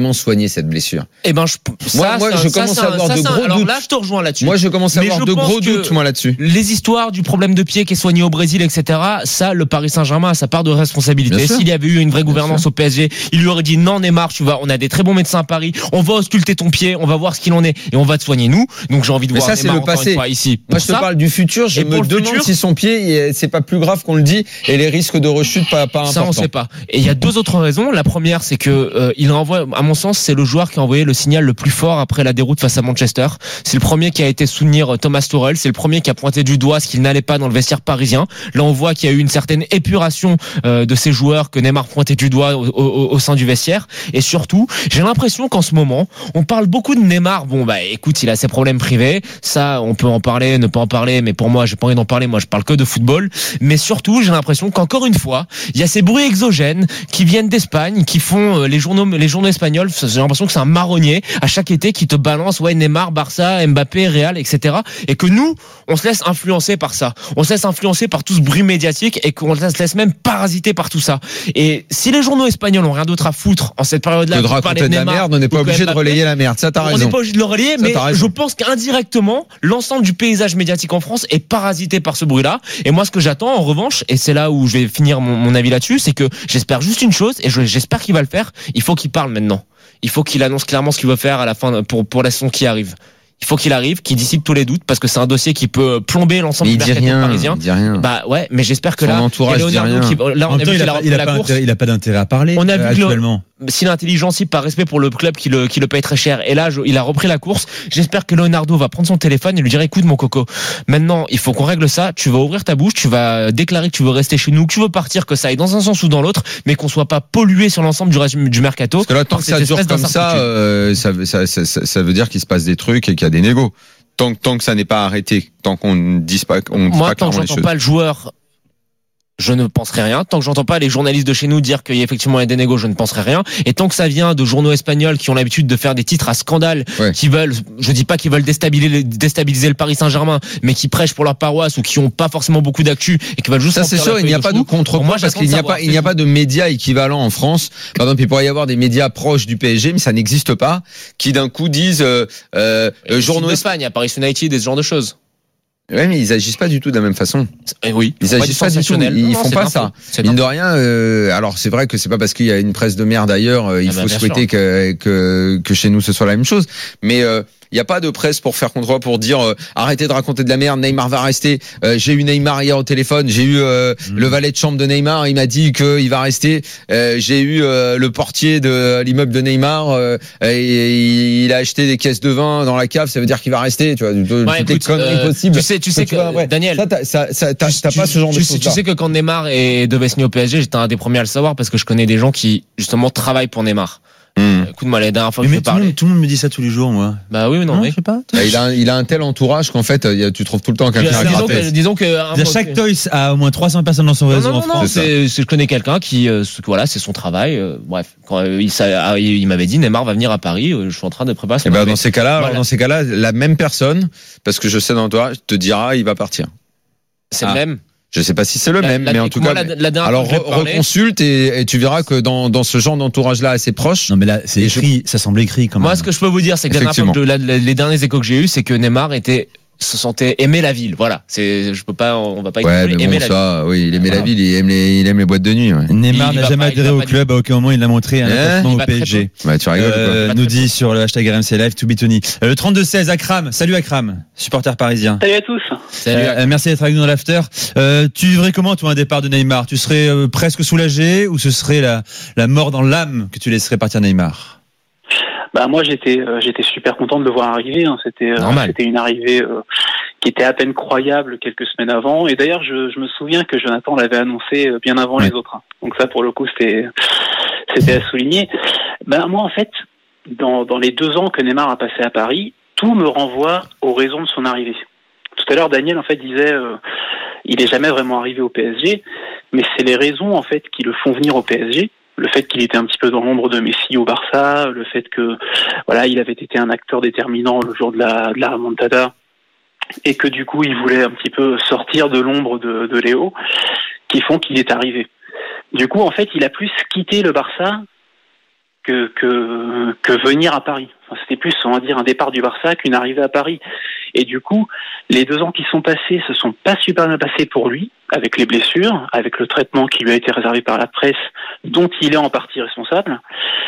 soigner cette blessure. Eh ben, je, ça, moi, moi ça, je ça, commence ça, à avoir ça, de ça, gros alors doutes. là, je te rejoins là-dessus. Moi, je commence à Mais avoir je de pense gros que doutes, moi, là-dessus. Les histoires du problème de pied qui est soigné au Brésil, et cetera. Ça, le Paris Saint-Germain a sa part de responsabilité. S'il y avait eu une vraie gouvernance au P S G, il lui aurait dit non, Neymar, tu vas, on a des très bons médecins à Paris, on va ausculter ton pied, on va voir ce qu'il en est et on va te soigner nous. Donc j'ai envie de mais voir ça, Neymar c'est le encore passé. une fois ici. Moi, je te ça. parle du futur. Je Et me demande futur, si son pied, c'est pas plus grave qu'on le dit et les risques de rechute pas, pas ça, importants. on sait pas. Et il y a deux autres raisons. La première, c'est que euh, il envoie, à mon sens, c'est le joueur qui a envoyé le signal le plus fort après la déroute face à Manchester. C'est le premier qui a été soutenir Thomas Tuchel. C'est le premier qui a pointé du doigt ce qu'il n'allait pas dans le vestiaire parisien. Là, on voit qu'il y a eu une certaine épuration euh, de ces joueurs que Neymar pointait du doigt au, au, au sein du vestiaire. Et surtout, j'ai l'impression qu'en ce moment, on parle beaucoup de Neymar. Bon, bah, écoute, il a ses problèmes privés. Ça, on peut en parler, ne pas en parler. Mais pour moi, j'ai pas envie d'en parler. Moi, je parle que de football. Mais surtout, j'ai l'impression qu'encore une fois, il y a ces bruits exogènes qui viennent d'Espagne, qui font euh, les journaux, les journaux espagnols. J'ai l'impression que c'est un marronnier à chaque été qui te balance, ouais, Neymar, Barça, Mbappé, Real, et cetera. Et que nous, on se laisse influencer par ça. On se laisse influencer par tout ce bruit médiatique et qu'on se laisse même parasiter par tout ça. Et si les journaux espagnols ont rien d'autre à foutre en cette période-là, que de raconter de, de la Neymar, merde, on n'est pas obligé de relayer la merde. Ça, t'as raison. On n'est pas obligé de le relayer, ça, mais je pense qu'indirectement, l'ensemble du paysage médiatique en France est parasité par ce bruit-là. Et moi, ce que j'attends, en revanche, et c'est là où je vais finir mon, mon avis là-dessus, c'est que j'espère juste une chose, et je, j'espère qu'il va le faire. Il faut qu'il parle maintenant. Il faut qu'il annonce clairement ce qu'il veut faire à la fin pour pour la saison qui arrive. Il faut qu'il arrive, qu'il dissipe tous les doutes, parce que c'est un dossier qui peut plomber l'ensemble du mercato parisien. Il dit rien. Bah ouais, mais j'espère que Son là, entourage dit rien. Qui, là, on a vu qu'il a repris la course. Il a pas d'intérêt à parler. On a euh, vu actuellement. Le, si l'intelligence, par respect pour le club qui le qui le paye très cher, et là, je, il a repris la course. J'espère que Leonardo va prendre son téléphone et lui dire écoute mon coco, maintenant il faut qu'on règle ça. Tu vas ouvrir ta bouche, tu vas déclarer que tu veux rester chez nous, que tu veux partir, que ça aille dans un sens ou dans l'autre, mais qu'on soit pas pollué sur l'ensemble du reste du mercato. Parce que là, tant que ça dure comme ça, euh, ça, ça, ça, ça, ça veut dire qu'il se passe des trucs et qu'il y a des négos. Tant, tant que ça n'est pas arrêté, tant qu'on ne dise pas, on ne dit moi, pas tant que j'entends pas le joueur, je ne penserai rien. Tant que j'entends pas les journalistes de chez nous dire qu'il y a effectivement des négos, je ne penserai rien. Et tant que ça vient de journaux espagnols qui ont l'habitude de faire des titres à scandale, ouais. qui veulent, je dis pas qu'ils veulent déstabiliser, déstabiliser le Paris Saint-Germain, mais qui prêchent pour leur paroisse ou qui ont pas forcément beaucoup d'actu et qui veulent juste. Ça c'est sûr, il n'y a pas de contre-poids parce qu'il n'y a pas, il n'y a pas de médias équivalents en France. Par exemple, il pourrait y avoir des médias proches du P S G, mais ça n'existe pas, qui d'un coup disent euh, euh, journaux d'Espagne, à Paris United et ce genre de choses. Ouais, mais ils agissent pas du tout de la même façon. Et oui. Ils agissent pas du tout. Ils non, font pas ça. Mine de rien, euh, alors c'est vrai que c'est pas parce qu'il y a une presse de merde ailleurs, euh, il ah faut bah, souhaiter que, que que chez nous ce soit la même chose. Mais euh, il n'y a pas de presse pour faire contre pour dire euh, arrêtez de raconter de la merde, Neymar va rester. Euh, j'ai eu Neymar hier au téléphone, j'ai eu euh, mmh. le valet de chambre de Neymar, il m'a dit qu'il va rester. Euh, j'ai eu euh, le portier de l'immeuble de Neymar, euh, et il a acheté des caisses de vin dans la cave, ça veut dire qu'il va rester. Tu vois, ouais, toutes les conneries euh, possibles. Tu sais, tu sais que, tu vois, ouais, Daniel, ça, t'as, ça, ça, t'as, tu, t'as pas tu, ce genre tu de sais, choses. Tu sais que quand Neymar est, devait signer au P S G, j'étais un des premiers à le savoir parce que je connais des gens qui justement travaillent pour Neymar. Mmh. Écoute-moi, la dernière fois que mais je parlais. Tout le, monde, tout le monde me dit ça tous les jours, moi. Bah oui, mais non, non mais. Je sais pas. Bah, il a, il a un tel entourage qu'en fait, tu trouves tout le temps quelqu'un à disons que, disons que, chaque Toys a au moins trois cents personnes dans son réseau non, non, en France. Non, c'est, c'est, je connais quelqu'un qui, euh, voilà, c'est son travail. Euh, bref, quand euh, il, ça, il, il m'avait dit Neymar va venir à Paris, euh, je suis en train de préparer. Et bah, dans ces cas-là, voilà. dans ces cas-là, la même personne, parce que je sais dans l'entourage, te dira il va partir. C'est ah. le même. Je sais pas si c'est le la, même, la, mais en tout cas, la, la alors re, reconsulte et, et tu verras que dans, dans ce genre d'entourage-là assez proche. Non mais là, c'est écrit, je... ça semble écrit quand même. Moi, ce que je peux vous dire, c'est que la dernière fois que la, les derniers échos que j'ai eus, c'est que Neymar était se sentait aimer la ville. Voilà, c'est, je peux pas, on va pas ouais, mais aimer bon, la ça, ville. oui, il aimait voilà. la ville, il aime les, il aime les boîtes de nuit. Ouais. Neymar n'a jamais adhéré au club, à aucun moment il l'a montré un attachement au P S G. Ouais, tu rigoles euh, nous dit sur le hashtag R M C Live, to be Tony. Euh, le trente-deux seize, Akram. Salut Akram, supporter parisien. Salut à tous. Salut. Euh, merci d'être avec nous dans l'after. Euh, tu vivrais comment toi un départ de Neymar? Tu serais euh, presque soulagé ou ce serait la, la mort dans l'âme que tu laisserais partir Neymar? Bah moi j'étais euh, j'étais super content de le voir arriver. Hein. C'était euh, c'était une arrivée euh, qui était à peine croyable quelques semaines avant. Et d'ailleurs je, je me souviens que Jonathan l'avait annoncé bien avant ouais. les autres. Hein. Donc ça pour le coup c'était c'était à souligner. Ben moi en fait dans dans les deux ans que Neymar a passé à Paris, tout me renvoie aux raisons de son arrivée. Tout à l'heure Daniel en fait disait euh, il est jamais vraiment arrivé au P S G, mais c'est les raisons en fait qui le font venir au P S G. Le fait qu'il était un petit peu dans l'ombre de Messi au Barça, le fait que voilà il avait été un acteur déterminant le jour de la, de la remontada et que du coup il voulait un petit peu sortir de l'ombre de, de Léo, qui font qu'il est arrivé. Du coup en fait il a plus quitté le Barça que que que venir à Paris. Enfin, c'était plus, on va dire, un départ du Barça qu'une arrivée à Paris. Et du coup, les deux ans qui sont passés se sont pas super bien passés pour lui, avec les blessures, avec le traitement qui lui a été réservé par la presse, dont il est en partie responsable.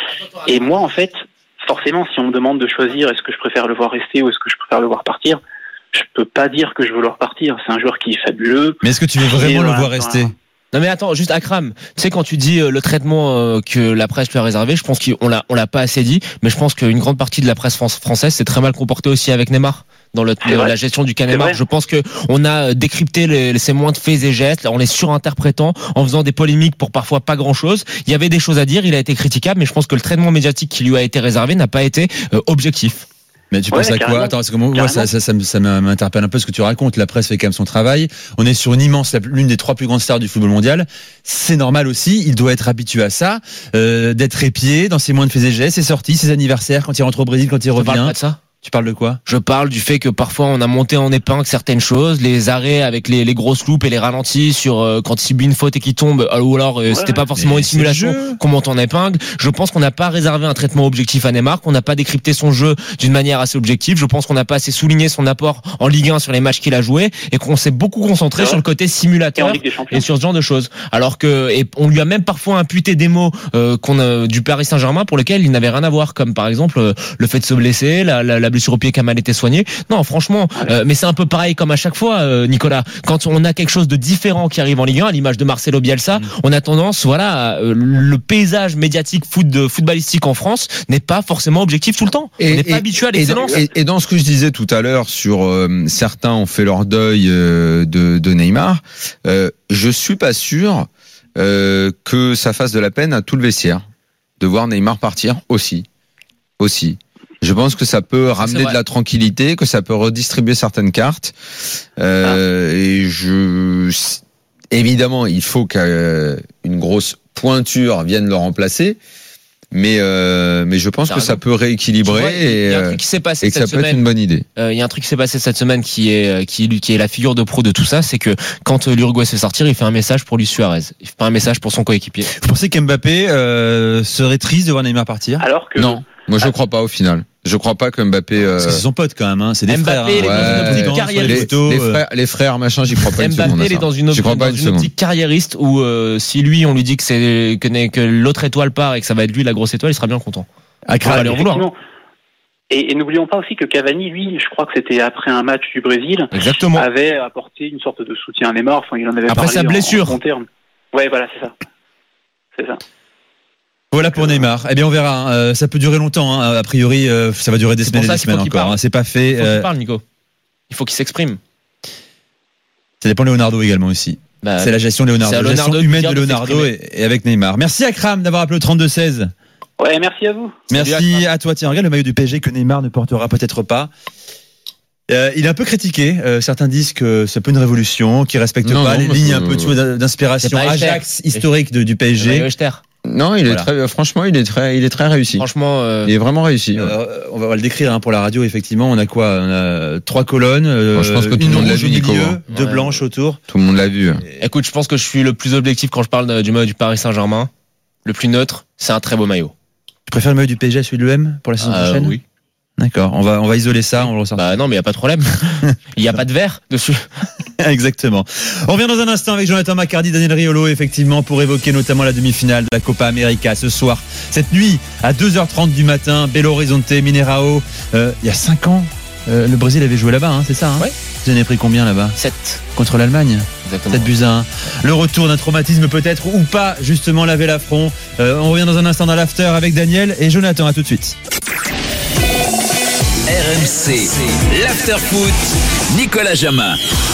Et moi, en fait, forcément, si on me demande de choisir, est-ce que je préfère le voir rester ou est-ce que je préfère le voir partir, je peux pas dire que je veux le voir partir. C'est un joueur qui est fabuleux. Mais est-ce que tu veux vraiment le voir rester ? Non mais attends, juste Akram, tu sais quand tu dis euh, le traitement euh, que la presse lui a réservé, je pense qu'on l'a on l'a pas assez dit, mais je pense qu'une grande partie de la presse française s'est très mal comportée aussi avec Neymar dans le, le, la gestion du cas Neymar. Je pense que on a décrypté les, ses moindres faits et gestes, en les surinterprétant, en faisant des polémiques pour parfois pas grand chose. Il y avait des choses à dire, il a été critiquable, mais je pense que le traitement médiatique qui lui a été réservé n'a pas été euh, objectif. Mais tu ouais, penses à quoi ? Attends, parce que moi, ça, ça, ça, ça m'interpelle un peu ce que tu racontes. La presse fait quand même son travail. On est sur une immense, l'une des trois plus grandes stars du football mondial. C'est normal aussi. Il doit être habitué à ça, euh, d'être épié dans ses moindres faits et gestes, ses sorties, ses anniversaires, quand il rentre au Brésil, quand il revient. Tu parles pas de ça ? Tu parles de quoi ? Je parle du fait que parfois on a monté en épingle certaines choses, les arrêts avec les, les grosses loupes et les ralentis sur euh, quand il subit une faute et qu'il tombe, ou alors euh, ouais, c'était pas forcément une simulation qu'on monte en épingle. Je pense qu'on n'a pas réservé un traitement objectif à Neymar, qu'on n'a pas décrypté son jeu d'une manière assez objective. Je pense qu'on n'a pas assez souligné son apport en Ligue un sur les matchs qu'il a joué et qu'on s'est beaucoup concentré ouais. sur le côté simulateur et, et sur ce genre de choses. Alors que et on lui a même parfois imputé des mots euh, qu'on a, du Paris Saint-Germain pour lesquels il n'avait rien à voir, comme par exemple euh, le fait de se blesser, la, la, la blessure au pied qui a mal été soignée. Non, franchement, euh, mais c'est un peu pareil comme à chaque fois, euh, Nicolas. Quand on a quelque chose de différent qui arrive en Ligue un, à l'image de Marcelo Bielsa, mmh. on a tendance, voilà, euh, le paysage médiatique foot de, footballistique en France n'est pas forcément objectif tout le temps. Et, on n'est pas et, habitué à l'excellence. Et, et dans ce que je disais tout à l'heure sur euh, certains ont fait leur deuil euh, de, de Neymar, euh, je suis pas sûr euh, que ça fasse de la peine à tout le vestiaire de voir Neymar partir aussi, aussi. Je pense que ça peut ramener de la tranquillité, que ça peut redistribuer certaines cartes. Euh, ah. Et je, évidemment, il faut qu'une grosse pointure vienne le remplacer. Mais euh, mais je pense que ça peut rééquilibrer vois, et, y a un truc qui s'est passé et que ça cette peut semaine, être une bonne idée. Il euh, y a un truc qui s'est passé cette semaine qui est qui qui est la figure de proue de tout ça, c'est que quand l'Uruguay se fait sortir, il fait un message pour Luis Suarez. Il fait pas un message pour son coéquipier. Vous pensez qu'Mbappé euh, serait triste de voir Neymar partir ? Alors que non, moi je ah. crois pas au final. Je crois pas que Mbappé. Euh... Parce que c'est son pote quand même, hein. C'est des Mbappé, frères. Hein. Il est dans une optique carriériste. Les, les frères, les frères, machin, j'y crois pas une seconde. Mbappé, il est dans une, op- dans une, une optique carriériste où euh, si lui, on lui dit que c'est que, que l'autre étoile part et que ça va être lui la grosse étoile, il sera bien content. Ah, va aller en vouloir. Et, et n'oublions pas aussi que Cavani, lui, je crois que c'était après un match du Brésil, exactement, avait apporté une sorte de soutien à Neymar. Enfin, il en avait après parlé sa blessure. En, en bon terme. Ouais, voilà, c'est ça. C'est ça. Voilà pour Neymar. Eh bien, on verra. Hein. Euh, ça peut durer longtemps. Hein. A priori, euh, ça va durer des semaines et des semaines encore. Hein. C'est pas fait. Il faut euh... qu'il parle, Nico. Il faut qu'il s'exprime. Ça dépend de Leonardo également aussi. Bah, c'est la gestion de Leonardo, la gestion humaine de Leonardo et, et avec Neymar. Merci Akram d'avoir appelé au trente-deux seize. Ouais, merci à vous. Merci Salut, à toi. Tiens, regarde le maillot du P S G que Neymar ne portera peut-être pas. Euh, il est un peu critiqué. Euh, certains disent que c'est un peu une révolution, qu'il respecte non, pas non, les lignes un peu d'inspiration. Ajax historique de, du P S G. Non, il voilà. est très, franchement, il est très, il est très réussi. Franchement, euh... il est vraiment réussi. Euh, ouais. On va le décrire hein, pour la radio. Effectivement, on a quoi ? On a trois colonnes. Euh, je pense que tout le monde l'a vu, Nico. Milieu, deux ouais. blanches autour. Tout le monde l'a vu. Et... Écoute, je pense que je suis le plus objectif quand je parle du maillot du Paris Saint-Germain. Le plus neutre, c'est un très beau maillot. Tu préfères le maillot du P S G à celui de l'O M pour la saison euh, prochaine ? Oui. D'accord, on va on va isoler ça, on le ressort. Bah non, mais il y a pas de problème. Il y a pas de verre dessus. Exactement. On revient dans un instant avec Jonathan Maccardy, Daniel Riolo effectivement pour évoquer notamment la demi-finale de la Copa América ce soir. Cette nuit à deux heures trente du matin, Belo Horizonte, Mineirao. Euh, il y a cinq ans, euh, le Brésil avait joué là-bas, hein, c'est ça hein ? Ouais. Vous en avez pris combien là-bas ? sept Contre l'Allemagne. Exactement. sept buts à un. Le retour d'un traumatisme peut-être ou pas, justement laver l'affront. Euh, on revient dans un instant dans l'after avec Daniel et Jonathan, à tout de suite. R M C, l'after-foot, Nicolas Jamin.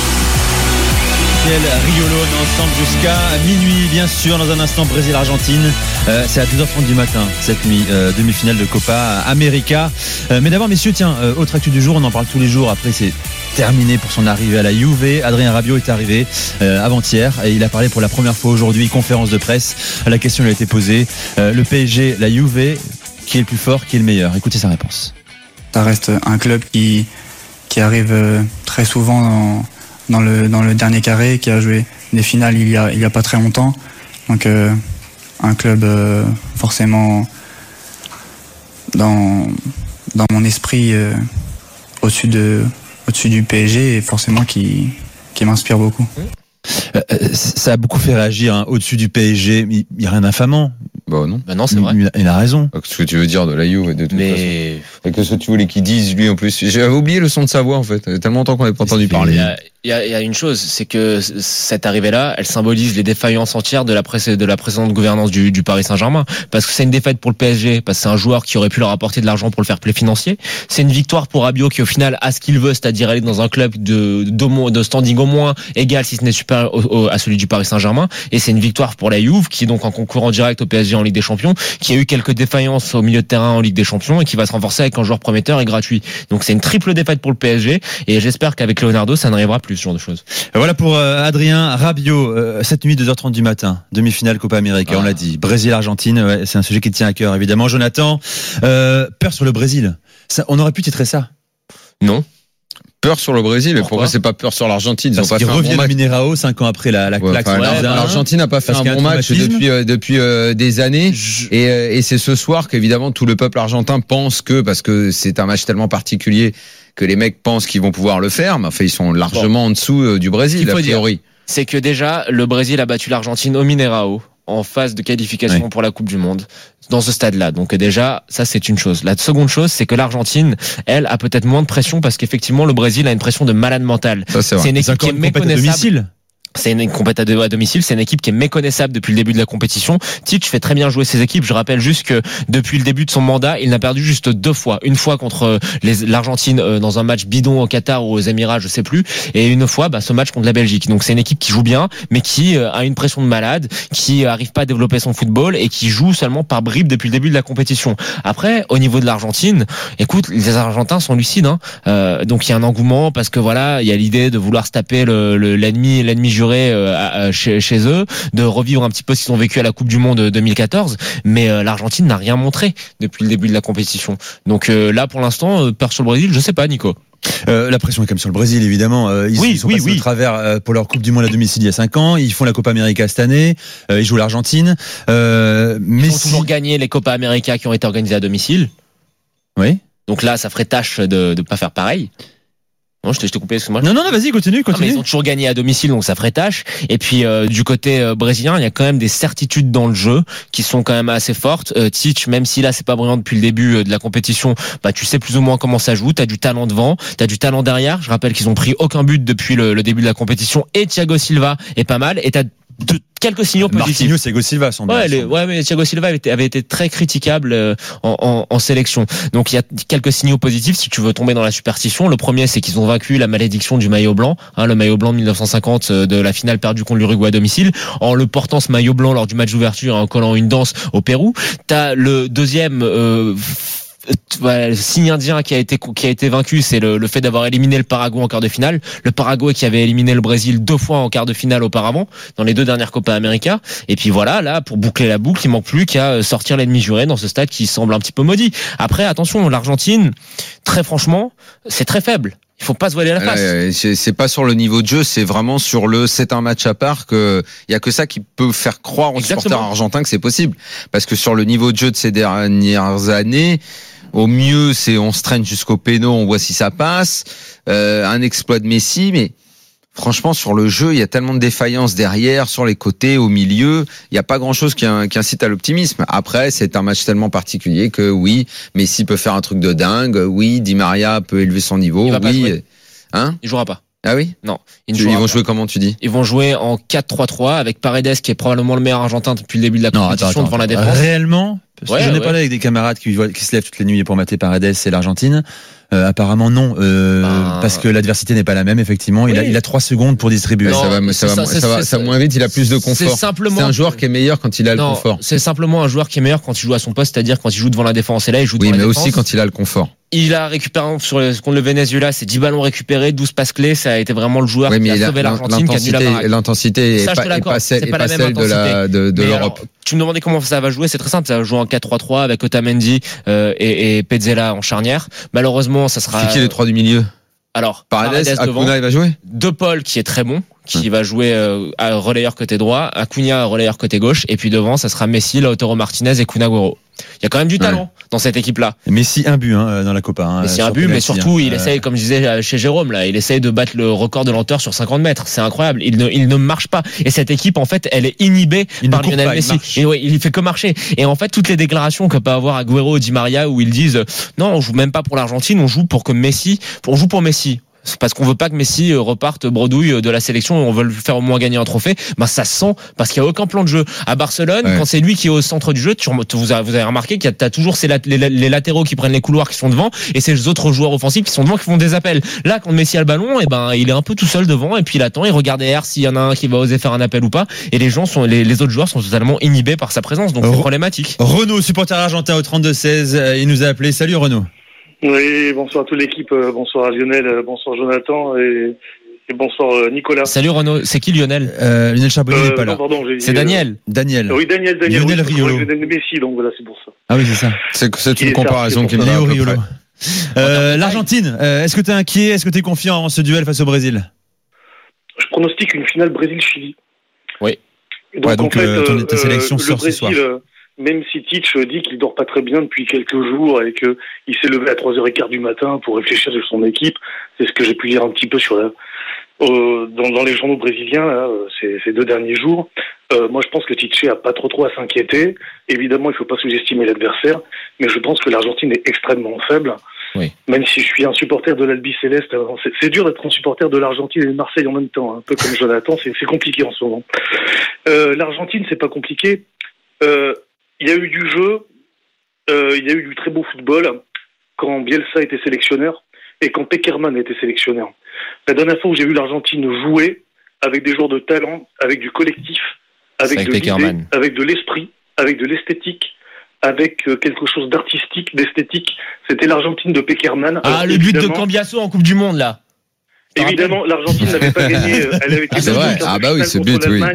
Riolo, on est ensemble jusqu'à minuit, bien sûr, dans un instant Brésil-Argentine. Euh, c'est à deux heures trente du matin, cette nuit, euh, demi-finale de Copa América. Euh, mais d'abord, messieurs, tiens, euh, autre actu du jour, on en parle tous les jours. Après, c'est terminé pour son arrivée à la Juve. Adrien Rabiot est arrivé euh, avant-hier et il a parlé pour la première fois aujourd'hui, conférence de presse. La question lui a été posée. Euh, le P S G, la Juve, qui est le plus fort, qui est le meilleur ? Écoutez sa réponse. Ça reste un club qui, qui arrive très souvent dans, dans, le, dans le dernier carré, qui a joué des finales il y a, il y a pas très longtemps. Donc euh, un club euh, forcément dans, dans mon esprit euh, au-dessus, de, au-dessus du P S G et forcément qui, qui m'inspire beaucoup. Euh, ça a beaucoup fait réagir hein, au-dessus du P S G. Il n'y a rien d'infamant. Bah non. Bah non, c'est vrai. Il, il a raison. Ce que tu veux dire de la Juve, de toute mais... façon. Et que ce que tu voulais qu'il dise, lui, en plus. J'avais oublié le son de sa voix, en fait. Il y a tellement longtemps qu'on n'avait pas entendu parler. Il y a, il y a, il y a une chose, c'est que cette arrivée-là, elle symbolise les défaillances entières de la, pré- de la précédente gouvernance du, du Paris Saint-Germain. Parce que c'est une défaite pour le P S G, parce que c'est un joueur qui aurait pu leur apporter de l'argent pour le fair play financier. C'est une victoire pour Rabiot qui, au final, a ce qu'il veut, c'est-à-dire aller dans un club de, de, de standing au moins égal, si ce n'est supérieur au, au, à celui du Paris Saint-Germain. Et c'est une victoire pour la Juve, qui est donc en concurrent direct au P S G en Ligue des Champions, qui a eu quelques défaillances au milieu de terrain en Ligue des Champions et qui va se renforcer avec un joueur prometteur et gratuit. Donc c'est une triple défaite pour le P S G et j'espère qu'avec Leonardo ça n'arrivera plus, ce genre de choses. Voilà pour euh, Adrien Rabiot, euh, cette nuit deux heures trente du matin, demi-finale Copa América, ah. on l'a dit. Brésil-Argentine, ouais, c'est un sujet qui tient à cœur évidemment. Jonathan, euh, peur sur le Brésil. Ça, on aurait pu titrer ça. Non. Peur sur le Brésil, pourquoi, pourquoi c'est pas peur sur l'Argentine? Ils Parce ont pas qu'ils fait un reviennent bon à match. Mineirao cinq ans après la, la ouais, claque. Enfin, L'Argentine n'a pas fait un bon match depuis euh, depuis euh, des années Je... et, euh, et c'est ce soir qu'évidemment tout le peuple argentin pense que, parce que c'est un match tellement particulier que les mecs pensent qu'ils vont pouvoir le faire, mais enfin ils sont largement bon. en dessous euh, du Brésil a priori. Dire, c'est que déjà le Brésil a battu l'Argentine au Mineirao en phase de qualification oui. pour la Coupe du Monde dans ce stade-là. Donc déjà, ça c'est une chose. La seconde chose, c'est que l'Argentine, elle, a peut-être moins de pression parce qu'effectivement le Brésil a une pression de malade mental. Ça, c'est, c'est une équipe qui est méconnaissable. C'est une compétition à domicile, c'est une équipe qui est méconnaissable depuis le début de la compétition. Tite fait très bien jouer ses équipes. Je rappelle juste que depuis le début de son mandat, il n'a perdu juste deux fois. Une fois contre les, l'Argentine dans un match bidon au Qatar ou aux Émirats, je sais plus, et une fois bah, ce match contre la Belgique. Donc c'est une équipe qui joue bien, mais qui a une pression de malade, qui arrive pas à développer son football et qui joue seulement par bribes depuis le début de la compétition. Après, au niveau de l'Argentine, écoute, les Argentins sont lucides, hein. Euh, donc il y a un engouement parce que voilà, il y a l'idée de vouloir se taper le, le, l'ennemi, l'ennemi juré Euh, chez, chez eux, de revivre un petit peu ce qu'ils ont vécu à la Coupe du Monde deux mille quatorze, mais euh, l'Argentine n'a rien montré depuis le début de la compétition. Donc euh, là, pour l'instant, euh, peur sur le Brésil, je sais pas, Nico. Euh, la pression est comme sur le Brésil, évidemment. Euh, ils, oui, ils sont oui, passés oui. au travers euh, pour leur Coupe du Monde à domicile il y a cinq ans. Ils font la Copa América cette année. Euh, ils jouent l'Argentine. Euh, ils ont si... toujours gagné les Copa América qui ont été organisées à domicile. Oui. Donc là, ça ferait tâche de ne pas faire pareil. Non, je t'ai, je t'ai coupé, excuse-moi. Non, non, non, vas-y, continue, continue. Non, mais ils ont toujours gagné à domicile, donc ça ferait tâche. Et puis, euh, du côté euh, brésilien, il y a quand même des certitudes dans le jeu qui sont quand même assez fortes. Euh, Tite, même si là, c'est pas brillant depuis le début euh, de la compétition, bah, tu sais plus ou moins comment ça joue. T'as du talent devant, t'as du talent derrière. Je rappelle qu'ils ont pris aucun but depuis le, le début de la compétition. Et Thiago Silva est pas mal. Et t'as de quelques signaux positifs. Marquinhos, Thiago Silva sont bien. Ouais, les, ouais, mais Thiago Silva avait été, avait été très critiquable euh, en, en, en sélection. Donc il y a quelques signaux positifs si tu veux tomber dans la superstition. Le premier, c'est qu'ils ont vaincu la malédiction du maillot blanc, hein, le maillot blanc de dix-neuf cent cinquante de la finale perdue contre l'Uruguay à domicile, en le portant ce maillot blanc lors du match d'ouverture, en collant une danse au Pérou. T'as le deuxième euh, Voilà, le signe indien qui a été qui a été vaincu, c'est le, le fait d'avoir éliminé le Paraguay en quart de finale. Le Paraguay qui avait éliminé le Brésil deux fois en quart de finale auparavant dans les deux dernières Copa América. Et puis voilà, là pour boucler la boucle, il manque plus qu'à sortir l'ennemi juré dans ce stade qui semble un petit peu maudit. Après, attention, l'Argentine, très franchement, c'est très faible. Il faut pas se voiler la face. Euh, c'est, c'est pas sur le niveau de jeu, c'est vraiment sur le c'est un match à part que il y a que ça qui peut faire croire aux Exactement. supporters argentins que c'est possible. Parce que sur le niveau de jeu de ces dernières années, au mieux c'est on se traîne jusqu'au péno, on voit si ça passe. Euh, un exploit de Messi, mais franchement sur le jeu il y a tellement de défaillances derrière, sur les côtés, au milieu, il y a pas grand chose qui, qui incite à l'optimisme. Après c'est un match tellement particulier que oui, Messi peut faire un truc de dingue, oui, Di Maria peut élever son niveau, il oui, hein, il jouera pas. Ah oui? Non. Ils, ils vont pas. jouer comment tu dis? Ils vont jouer en quatre trois trois avec Paredes qui est probablement le meilleur argentin depuis le début de la compétition. Non, attends, attends, devant la défense. Réellement? Parce ouais, que j'en ai ouais. parlé avec des camarades qui, qui se lèvent toutes les nuits pour mater Paredes et l'Argentine. Euh, apparemment non, euh, ben... parce que l'adversité n'est pas la même. Effectivement, oui. il a il a trois secondes pour distribuer. Non, ça va, ça va, ça, ça va, ça va moins vite. Il a plus de confort. C'est simplement. C'est un joueur qui est meilleur quand il a non, le confort. C'est simplement un joueur qui est meilleur quand il joue à son poste, c'est-à-dire quand il joue devant la défense. Et là, il joue devant oui, la mais défense. aussi quand il a le confort. Il a récupéré sur le, contre le Venezuela, c'est dix ballons récupérés, douze passes clés. Ça a été vraiment le joueur oui, qui a la, sauvé l'Argentine, qui a mis la baraque. L'intensité est ça, pas, est pas celle, est pas celle de, la, de, de l'Europe. Alors, tu me demandais comment ça va jouer, c'est très simple. Ça va jouer en quatre trois trois avec Otamendi euh, et, et Petzela en charnière. Malheureusement, ça sera. C'est qui les trois du milieu? Alors, Paredes, Acuna, il va jouer. De Paul qui est très bon, qui hum. va jouer euh, à relayeur côté droit, Acuna relayeur côté gauche, et puis devant, ça sera Messi, Lautaro Martinez et Kun Agüero. Il y a quand même du talent ouais. dans cette équipe-là. Messi un but hein, dans la Copa. Hein, Messi un but, mais surtout, hein. il euh... essaye, comme je disais chez Jérôme, là, il essaye de battre le record de lenteur sur cinquante mètres. C'est incroyable. Il ne, il ne marche pas. Et cette équipe, en fait, elle est inhibée il par Lionel pas, Messi. Il, et ouais, il fait que marcher. Et en fait, toutes les déclarations que peut avoir Agüero, Di Maria, où ils disent non, on joue même pas pour l'Argentine, on joue pour que Messi, on joue pour Messi. C'est parce qu'on veut pas que Messi reparte bredouille de la sélection et on veut lui faire au moins gagner un trophée. Ben ça se sent parce qu'il y a aucun plan de jeu. À Barcelone, ouais. quand c'est lui qui est au centre du jeu, tu, vous, avez, vous avez remarqué qu'il y a t'as toujours ces, les, les latéraux qui prennent les couloirs qui sont devant et ces autres joueurs offensifs qui sont devant qui font des appels. Là, quand Messi a le ballon, et ben il est un peu tout seul devant et puis il attend, il regarde derrière s'il y en a un qui va oser faire un appel ou pas. Et les gens sont, les, les autres joueurs sont totalement inhibés par sa présence. Donc c'est problématique. Renaud, supporter argentin au trente-deux seize, il nous a appelé. Salut Renaud. Oui, bonsoir à toute l'équipe, bonsoir à Lionel, bonsoir Jonathan et, et bonsoir Nicolas. Salut Renaud, c'est qui Lionel euh, Lionel Charbonnier n'est euh, pas non, là. Pardon, j'ai, c'est euh, Daniel. Daniel. Oui, Daniel, Daniel. Lionel oui, Riolo. Lionel Messi, donc voilà, c'est pour ça. Ah oui, c'est ça. C'est, c'est une comparaison qui me Léo Riolo. Euh, L'Argentine, euh, est-ce que tu es inquiet, est-ce que tu es confiant en ce duel face au Brésil? Je pronostique une finale Brésil-Chili. Oui. Donc, ouais, donc en fait, euh, ton, ta sélection euh, sort Brésil, ce soir. Euh, Même si Titch dit qu'il dort pas très bien depuis quelques jours et que il s'est levé à trois heures quinze du matin pour réfléchir sur son équipe, c'est ce que j'ai pu lire un petit peu sur la, euh, dans, dans les journaux brésiliens là, ces, ces deux derniers jours. Euh, moi, je pense que Titch a pas trop trop à s'inquiéter. Évidemment, il faut pas sous-estimer l'adversaire, mais je pense que l'Argentine est extrêmement faible. Oui. Même si je suis un supporter de l'Albi Céleste, c'est, c'est dur d'être un supporter de l'Argentine et de Marseille en même temps, hein, un peu comme Jonathan, c'est, c'est compliqué en ce moment. Euh, L'Argentine, c'est pas compliqué. Euh, Il y a eu du jeu, euh, il y a eu du très beau football quand Bielsa était sélectionneur et quand Pekerman était sélectionneur. La dernière fois où j'ai vu l'Argentine jouer avec des joueurs de talent, avec du collectif, avec de l'idée, avec de l'esprit, avec de l'esthétique, avec euh, quelque chose d'artistique, d'esthétique, c'était l'Argentine de Pekerman. Ah, alors, le but de Cambiasso en Coupe du Monde, là. Évidemment, l'Argentine n'avait pas gagné, elle avait été ah, c'est vrai. Ah bah oui, ce but, oui.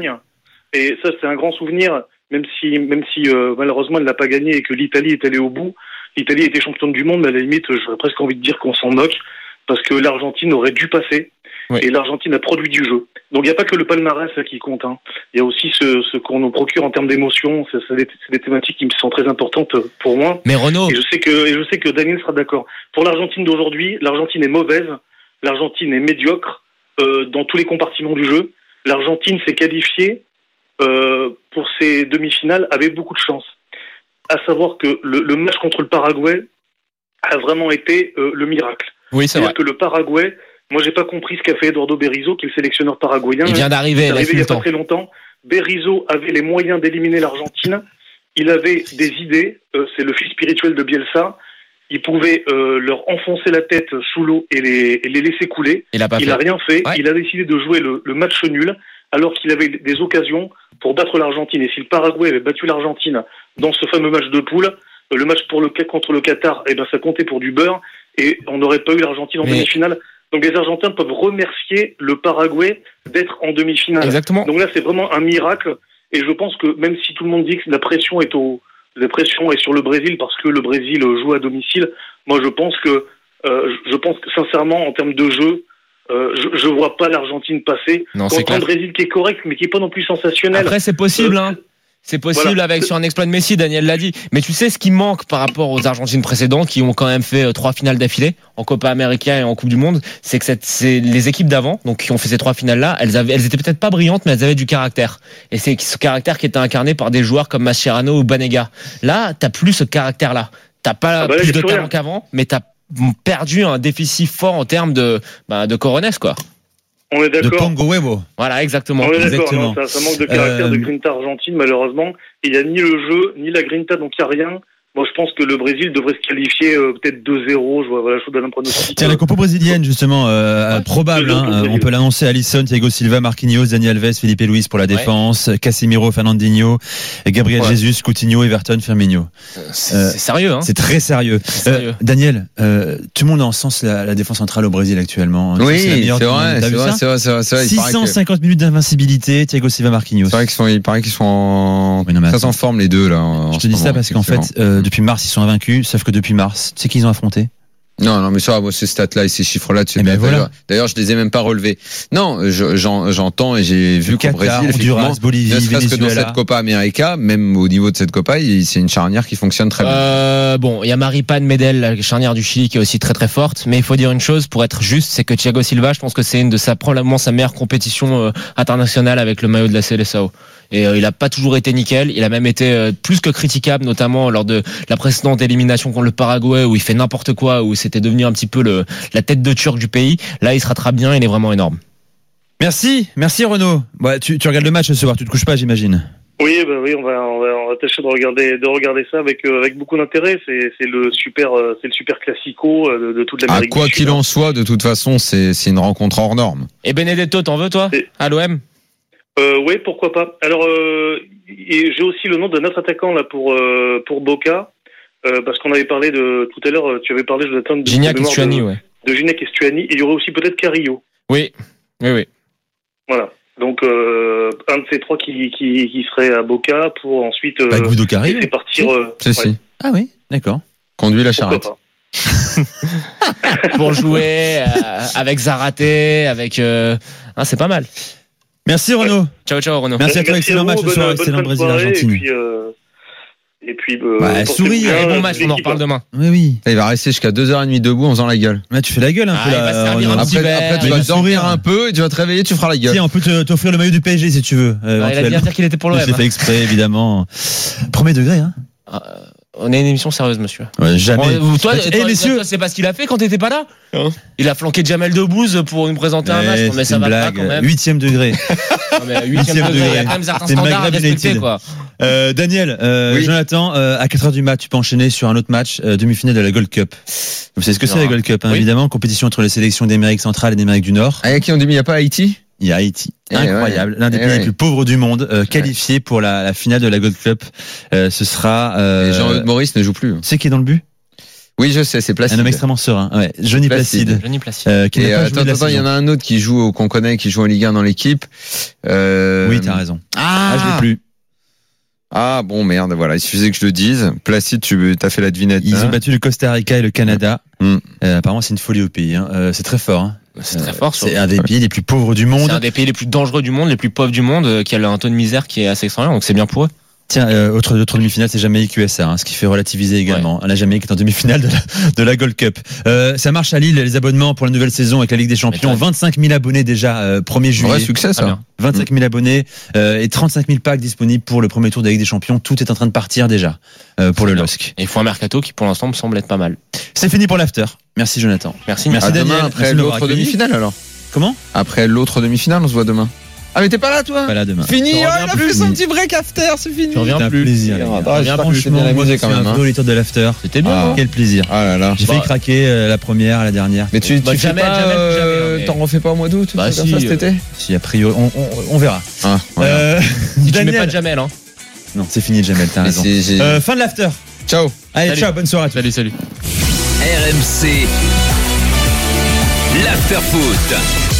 Et ça, c'est un grand souvenir. Même si, même si euh, malheureusement elle n'a pas gagné et que l'Italie est allée au bout, l'Italie était championne du monde, mais à la limite, j'aurais presque envie de dire qu'on s'en moque, parce que l'Argentine aurait dû passer, oui. Et l'Argentine a produit du jeu. Donc il n'y a pas que le palmarès qui compte, hein. Il y a aussi ce, ce qu'on nous procure en termes d'émotion, c'est, c'est, des, c'est des thématiques qui me sont très importantes pour moi. Mais Renaud... Et je sais que, et je sais que Daniel sera d'accord. Pour l'Argentine d'aujourd'hui, l'Argentine est mauvaise, l'Argentine est médiocre euh, dans tous les compartiments du jeu. L'Argentine s'est qualifiée Euh, pour ces demi-finales avec beaucoup de chance. À savoir que le, le match contre le Paraguay a vraiment été euh, le miracle. Oui, c'est C'est-à-dire vrai. que le Paraguay, moi j'ai pas compris ce qu'a fait Eduardo Berizzo, qui est le sélectionneur paraguayen. Il vient d'arriver, il est arrivé il y a pas temps. très longtemps. Berizzo avait les moyens d'éliminer l'Argentine. Il avait des idées. Euh, c'est le fils spirituel de Bielsa. Il pouvait euh, leur enfoncer la tête sous l'eau et les, et les laisser couler. Il a pas il fait. a rien fait. Ouais. Il a décidé de jouer le, le match nul, alors qu'il avait des occasions pour battre l'Argentine. Et si le Paraguay avait battu l'Argentine dans ce fameux match de poule, le match pour le, contre le Qatar, eh ben, ça comptait pour du beurre, et on n'aurait pas eu l'Argentine en Mais... demi-finale. Donc les Argentins peuvent remercier le Paraguay d'être en demi-finale. Exactement. Donc là, c'est vraiment un miracle, et je pense que même si tout le monde dit que la pression est au, la pression est sur le Brésil parce que le Brésil joue à domicile, moi je pense que, euh, je pense que sincèrement, en termes de jeu, Euh, je, je vois pas l'Argentine passer non, contre un Brésil qui est correct mais qui est pas non plus sensationnel. Après c'est possible euh, hein. C'est possible voilà. Avec sur un exploit de Messi, Daniel l'a dit. Mais tu sais ce qui manque par rapport aux Argentines précédentes qui ont quand même fait euh, trois finales d'affilée en Copa América et en Coupe du Monde, c'est que cette, c'est les équipes d'avant, donc qui ont fait ces trois finales là, elles avaient, elles étaient peut-être pas brillantes, mais elles avaient du caractère. Et c'est ce caractère qui était incarné par des joueurs comme Mascherano ou Banega. Là, t'as plus ce caractère là. T'as pas ah bah là, plus de talent qu'avant, mais t'as perdu un déficit fort en termes de bah, de Corones quoi. On est d'accord. De Pongo Huevo. Voilà, exactement. On est d'accord. Exactement. Non, ça, ça manque de caractère euh... de Grinta argentine malheureusement. Il y a ni le jeu ni la Grinta, donc il y a rien. Moi, je pense que le Brésil devrait se qualifier euh, peut-être deux zéro. Je vois, voilà, je vous donne un pronostic. Tiens, la compo brésilienne, justement, euh, ouais, probable. Hein, on peut l'annoncer. Alisson, Thiago Silva, Marquinhos, Dani Alves, Felipe Luis pour la défense, ouais. Casemiro, Fernandinho, Gabriel ouais. Jesus, Coutinho, Everton, Firmino. C'est, euh, c'est sérieux, hein. C'est très sérieux. C'est sérieux. Euh, Daniel, euh, tout le monde encense la, la défense centrale au Brésil actuellement. Oui, c'est, c'est, vrai, c'est, vrai, c'est vrai, c'est vrai, c'est vrai. six cent cinquante que... minutes d'invincibilité, Thiago Silva, Marquinhos. C'est vrai qu'ils sont, il paraît qu'ils sont en, oui, non, très en forme les deux là. En je te dis ça parce qu'en fait, euh, depuis mars, ils sont invaincus. Sauf que depuis mars, tu sais qui ils ont affronté? Non, non, mais ça, moi, ces stats-là et ces chiffres-là, tu sais, ben voilà. D'ailleurs, je les ai même pas relevés. Non, je, j'en, j'entends et j'ai vu qu'au Qatar, Brésil, Honduras, Bolivie, ne serait-ce que dans Venezuela. cette Copa América, même au niveau de cette Copa, il- c'est une charnière qui fonctionne très bien. Euh, bon, il y a Maripan Medel, la charnière du Chili, qui est aussi très très forte. Mais il faut dire une chose, pour être juste, c'est que Thiago Silva, je pense que c'est une de sa, probablement sa meilleure compétition euh, internationale avec le maillot de la Seleção. Et euh, il a pas toujours été nickel. Il a même été euh, plus que critiquable, notamment lors de la précédente élimination contre le Paraguay, où il fait n'importe quoi, où c'était devenu un petit peu le, la tête de turc du pays. Là, il se rattrape bien. Il est vraiment énorme. Merci, merci Renaud. Ouais, tu, tu regardes le match ce soir, tu te couches pas, j'imagine. Oui, bah oui, on va, on va, on va tâcher de regarder, de regarder ça avec, euh, avec beaucoup d'intérêt. C'est, c'est le super, euh, c'est le super classico euh, de, de toute Ah, l'Amérique. quoi du qu'il Sud. en soit, de toute façon, c'est, c'est une rencontre hors norme. Et Benedetto, t'en veux toi à l'O M? Euh, oui, pourquoi pas. Alors, euh, et j'ai aussi le nom d'un autre attaquant là pour euh, pour Boca, euh, parce qu'on avait parlé de tout à l'heure. Tu avais parlé, Jonathan, de Gignac de, mémoire Estuani, de, ouais. de Gignac Estuani. Et il y aurait aussi peut-être Carrillo. Oui, oui, oui. Voilà. Donc euh, un de ces trois qui qui, qui serait à Boca pour ensuite euh, Bah, Guido Carrillo. laisser partir. Euh, Si, ouais. si. Ah oui, d'accord. Conduit la Pourquoi charrette. pas. Pour jouer euh, avec Zaraté, avec. Euh... Ah, c'est pas mal. Merci Renaud. Ciao, ciao Renaud. Merci à toi, excellent vous, match ce bonne- soir, bonne excellent fin de soirée, Brésil-Argentine. Et puis, euh, et puis euh, Ouais, portez-vous souris, bien, allez, Bon euh, match, on en l'équipe. reparle demain. Oui, oui. Il va rester jusqu'à deux heures trente debout en faisant la gueule. Ouais, tu fais la gueule un Ah, peu il là. va se servir Renaud. un petit Après, verre, après, tu il vas va dormir sourire. un peu et tu vas te réveiller, tu feras la gueule. Tiens, on peut te- t'offrir le maillot du P S G si tu veux. Euh, Ouais, il a éventuellement. bien dire qu'il était pour l'O M. Je l'ai fait exprès, évidemment. Premier degré, hein. Euh, On est une émission sérieuse, monsieur. Ouais, jamais. Bon, toi, Eh, toi, messieurs. toi, c'est pas ce qu'il a fait quand t'étais pas là. Hein Il a flanqué Jamel Debbouze pour nous présenter un match. Ouais, Non, mais c'est ça une va pas blague. quand même. Huitième degré. Non, mais huitième Huitième degré, il y a degré. quand même certains C'est le standards à Maghreb respecter, United. quoi. Euh, Daniel, euh, Oui. Jonathan, euh, à quatre heures du mat, tu peux enchaîner sur un autre match, euh, demi-finale de la Gold Cup. Vous savez ce que c'est Non. la Gold Cup, hein, Oui. évidemment, compétition entre les sélections d'Amérique centrale et d'Amérique du Nord. Ah, il y a qui ont dit, il n'y a pas Haïti? Il y a Haïti, Eh incroyable, ouais. l'un des Eh pays ouais. les plus pauvres du monde, euh, qualifié pour la, la finale de la Gold Cup. Euh, ce sera. Euh, Et Jean-Eudes Maurice ne joue plus. Tu sais qui est dans le but? Oui, je sais, c'est Un Placide. homme extrêmement serein. Ouais, Johnny Placide. Placide, Johnny Placide. euh, qui Et n'a pas euh, joué attends, de la attends, il y saison. en a un autre qui joue, qu'on connaît, qui joue en Ligue un dans l'équipe. Euh... Oui, t'as raison. Ah, Ah, je l'ai plus. Ah, bon, merde, voilà. Il suffisait que je le dise. Placide, tu as fait la devinette. Ils hein. ont battu le Costa Rica et le Canada. Mm. Euh, apparemment, c'est une folie au pays. Hein. Euh, c'est très fort. Hein. C'est très fort. C'est un des pays les plus pauvres du monde. C'est un des pays les plus dangereux du monde, les plus pauvres du monde, euh, qui a un taux de misère qui est assez extraordinaire, donc c'est bien pour eux. Tiens, euh, autre, autre demi-finale, c'est Jamaïque U S A, hein, ce qui fait relativiser également. La Jamaïque est en demi-finale de la, de la Gold Cup. Euh, ça marche à Lille, les abonnements pour la nouvelle saison avec la Ligue des Champions. vingt-cinq mille abonnés déjà, euh, premier juillet. Vrai succès, ça. bien. vingt-cinq mille abonnés euh, et trente-cinq mille packs disponibles pour le premier tour de la Ligue des Champions. Tout est en train de partir déjà euh, pour le L O S C. Et il faut un mercato qui, pour l'instant, me semble être pas mal. C'est fini pour l'after. Merci Jonathan. Merci, Merci À Daniel. demain, après Merci de m'avoir l'autre accueilli. demi-finale, alors. Comment? Après l'autre demi-finale, on se voit demain. Ah, mais t'es pas là, toi? Pas là demain. Fini, Tu oh, reviens il a plus. plus un petit break after, c'est fini. Tu reviens C'était un plus. plaisir. les gars. Ah, j'espère que je t'ai Franchement, bien moi, amusé je quand suis même, un hein. vrai auditeur de l'after. C'était bien. Ah. hein. Quel plaisir. Ah là là. J'ai Bah. failli craquer euh, la première, la dernière. Mais tu, Bah, tu fais jamais, pas, jamais, euh, jamais, mais- t'en refais pas au mois d'août, Bah, tout ça, si, ça, cet euh, été? Si, a priori, on, on, on verra. Ah, voilà. Euh, Si tu mets Daniel. pas de Jamel, hein. Non, c'est fini, Jamel, t'as Mais raison. c'est- j'ai- Euh, fin de l'after. Ciao. Allez, Salut. ciao, bonne soirée à tous. Salut, salut. R M C, l'after foot.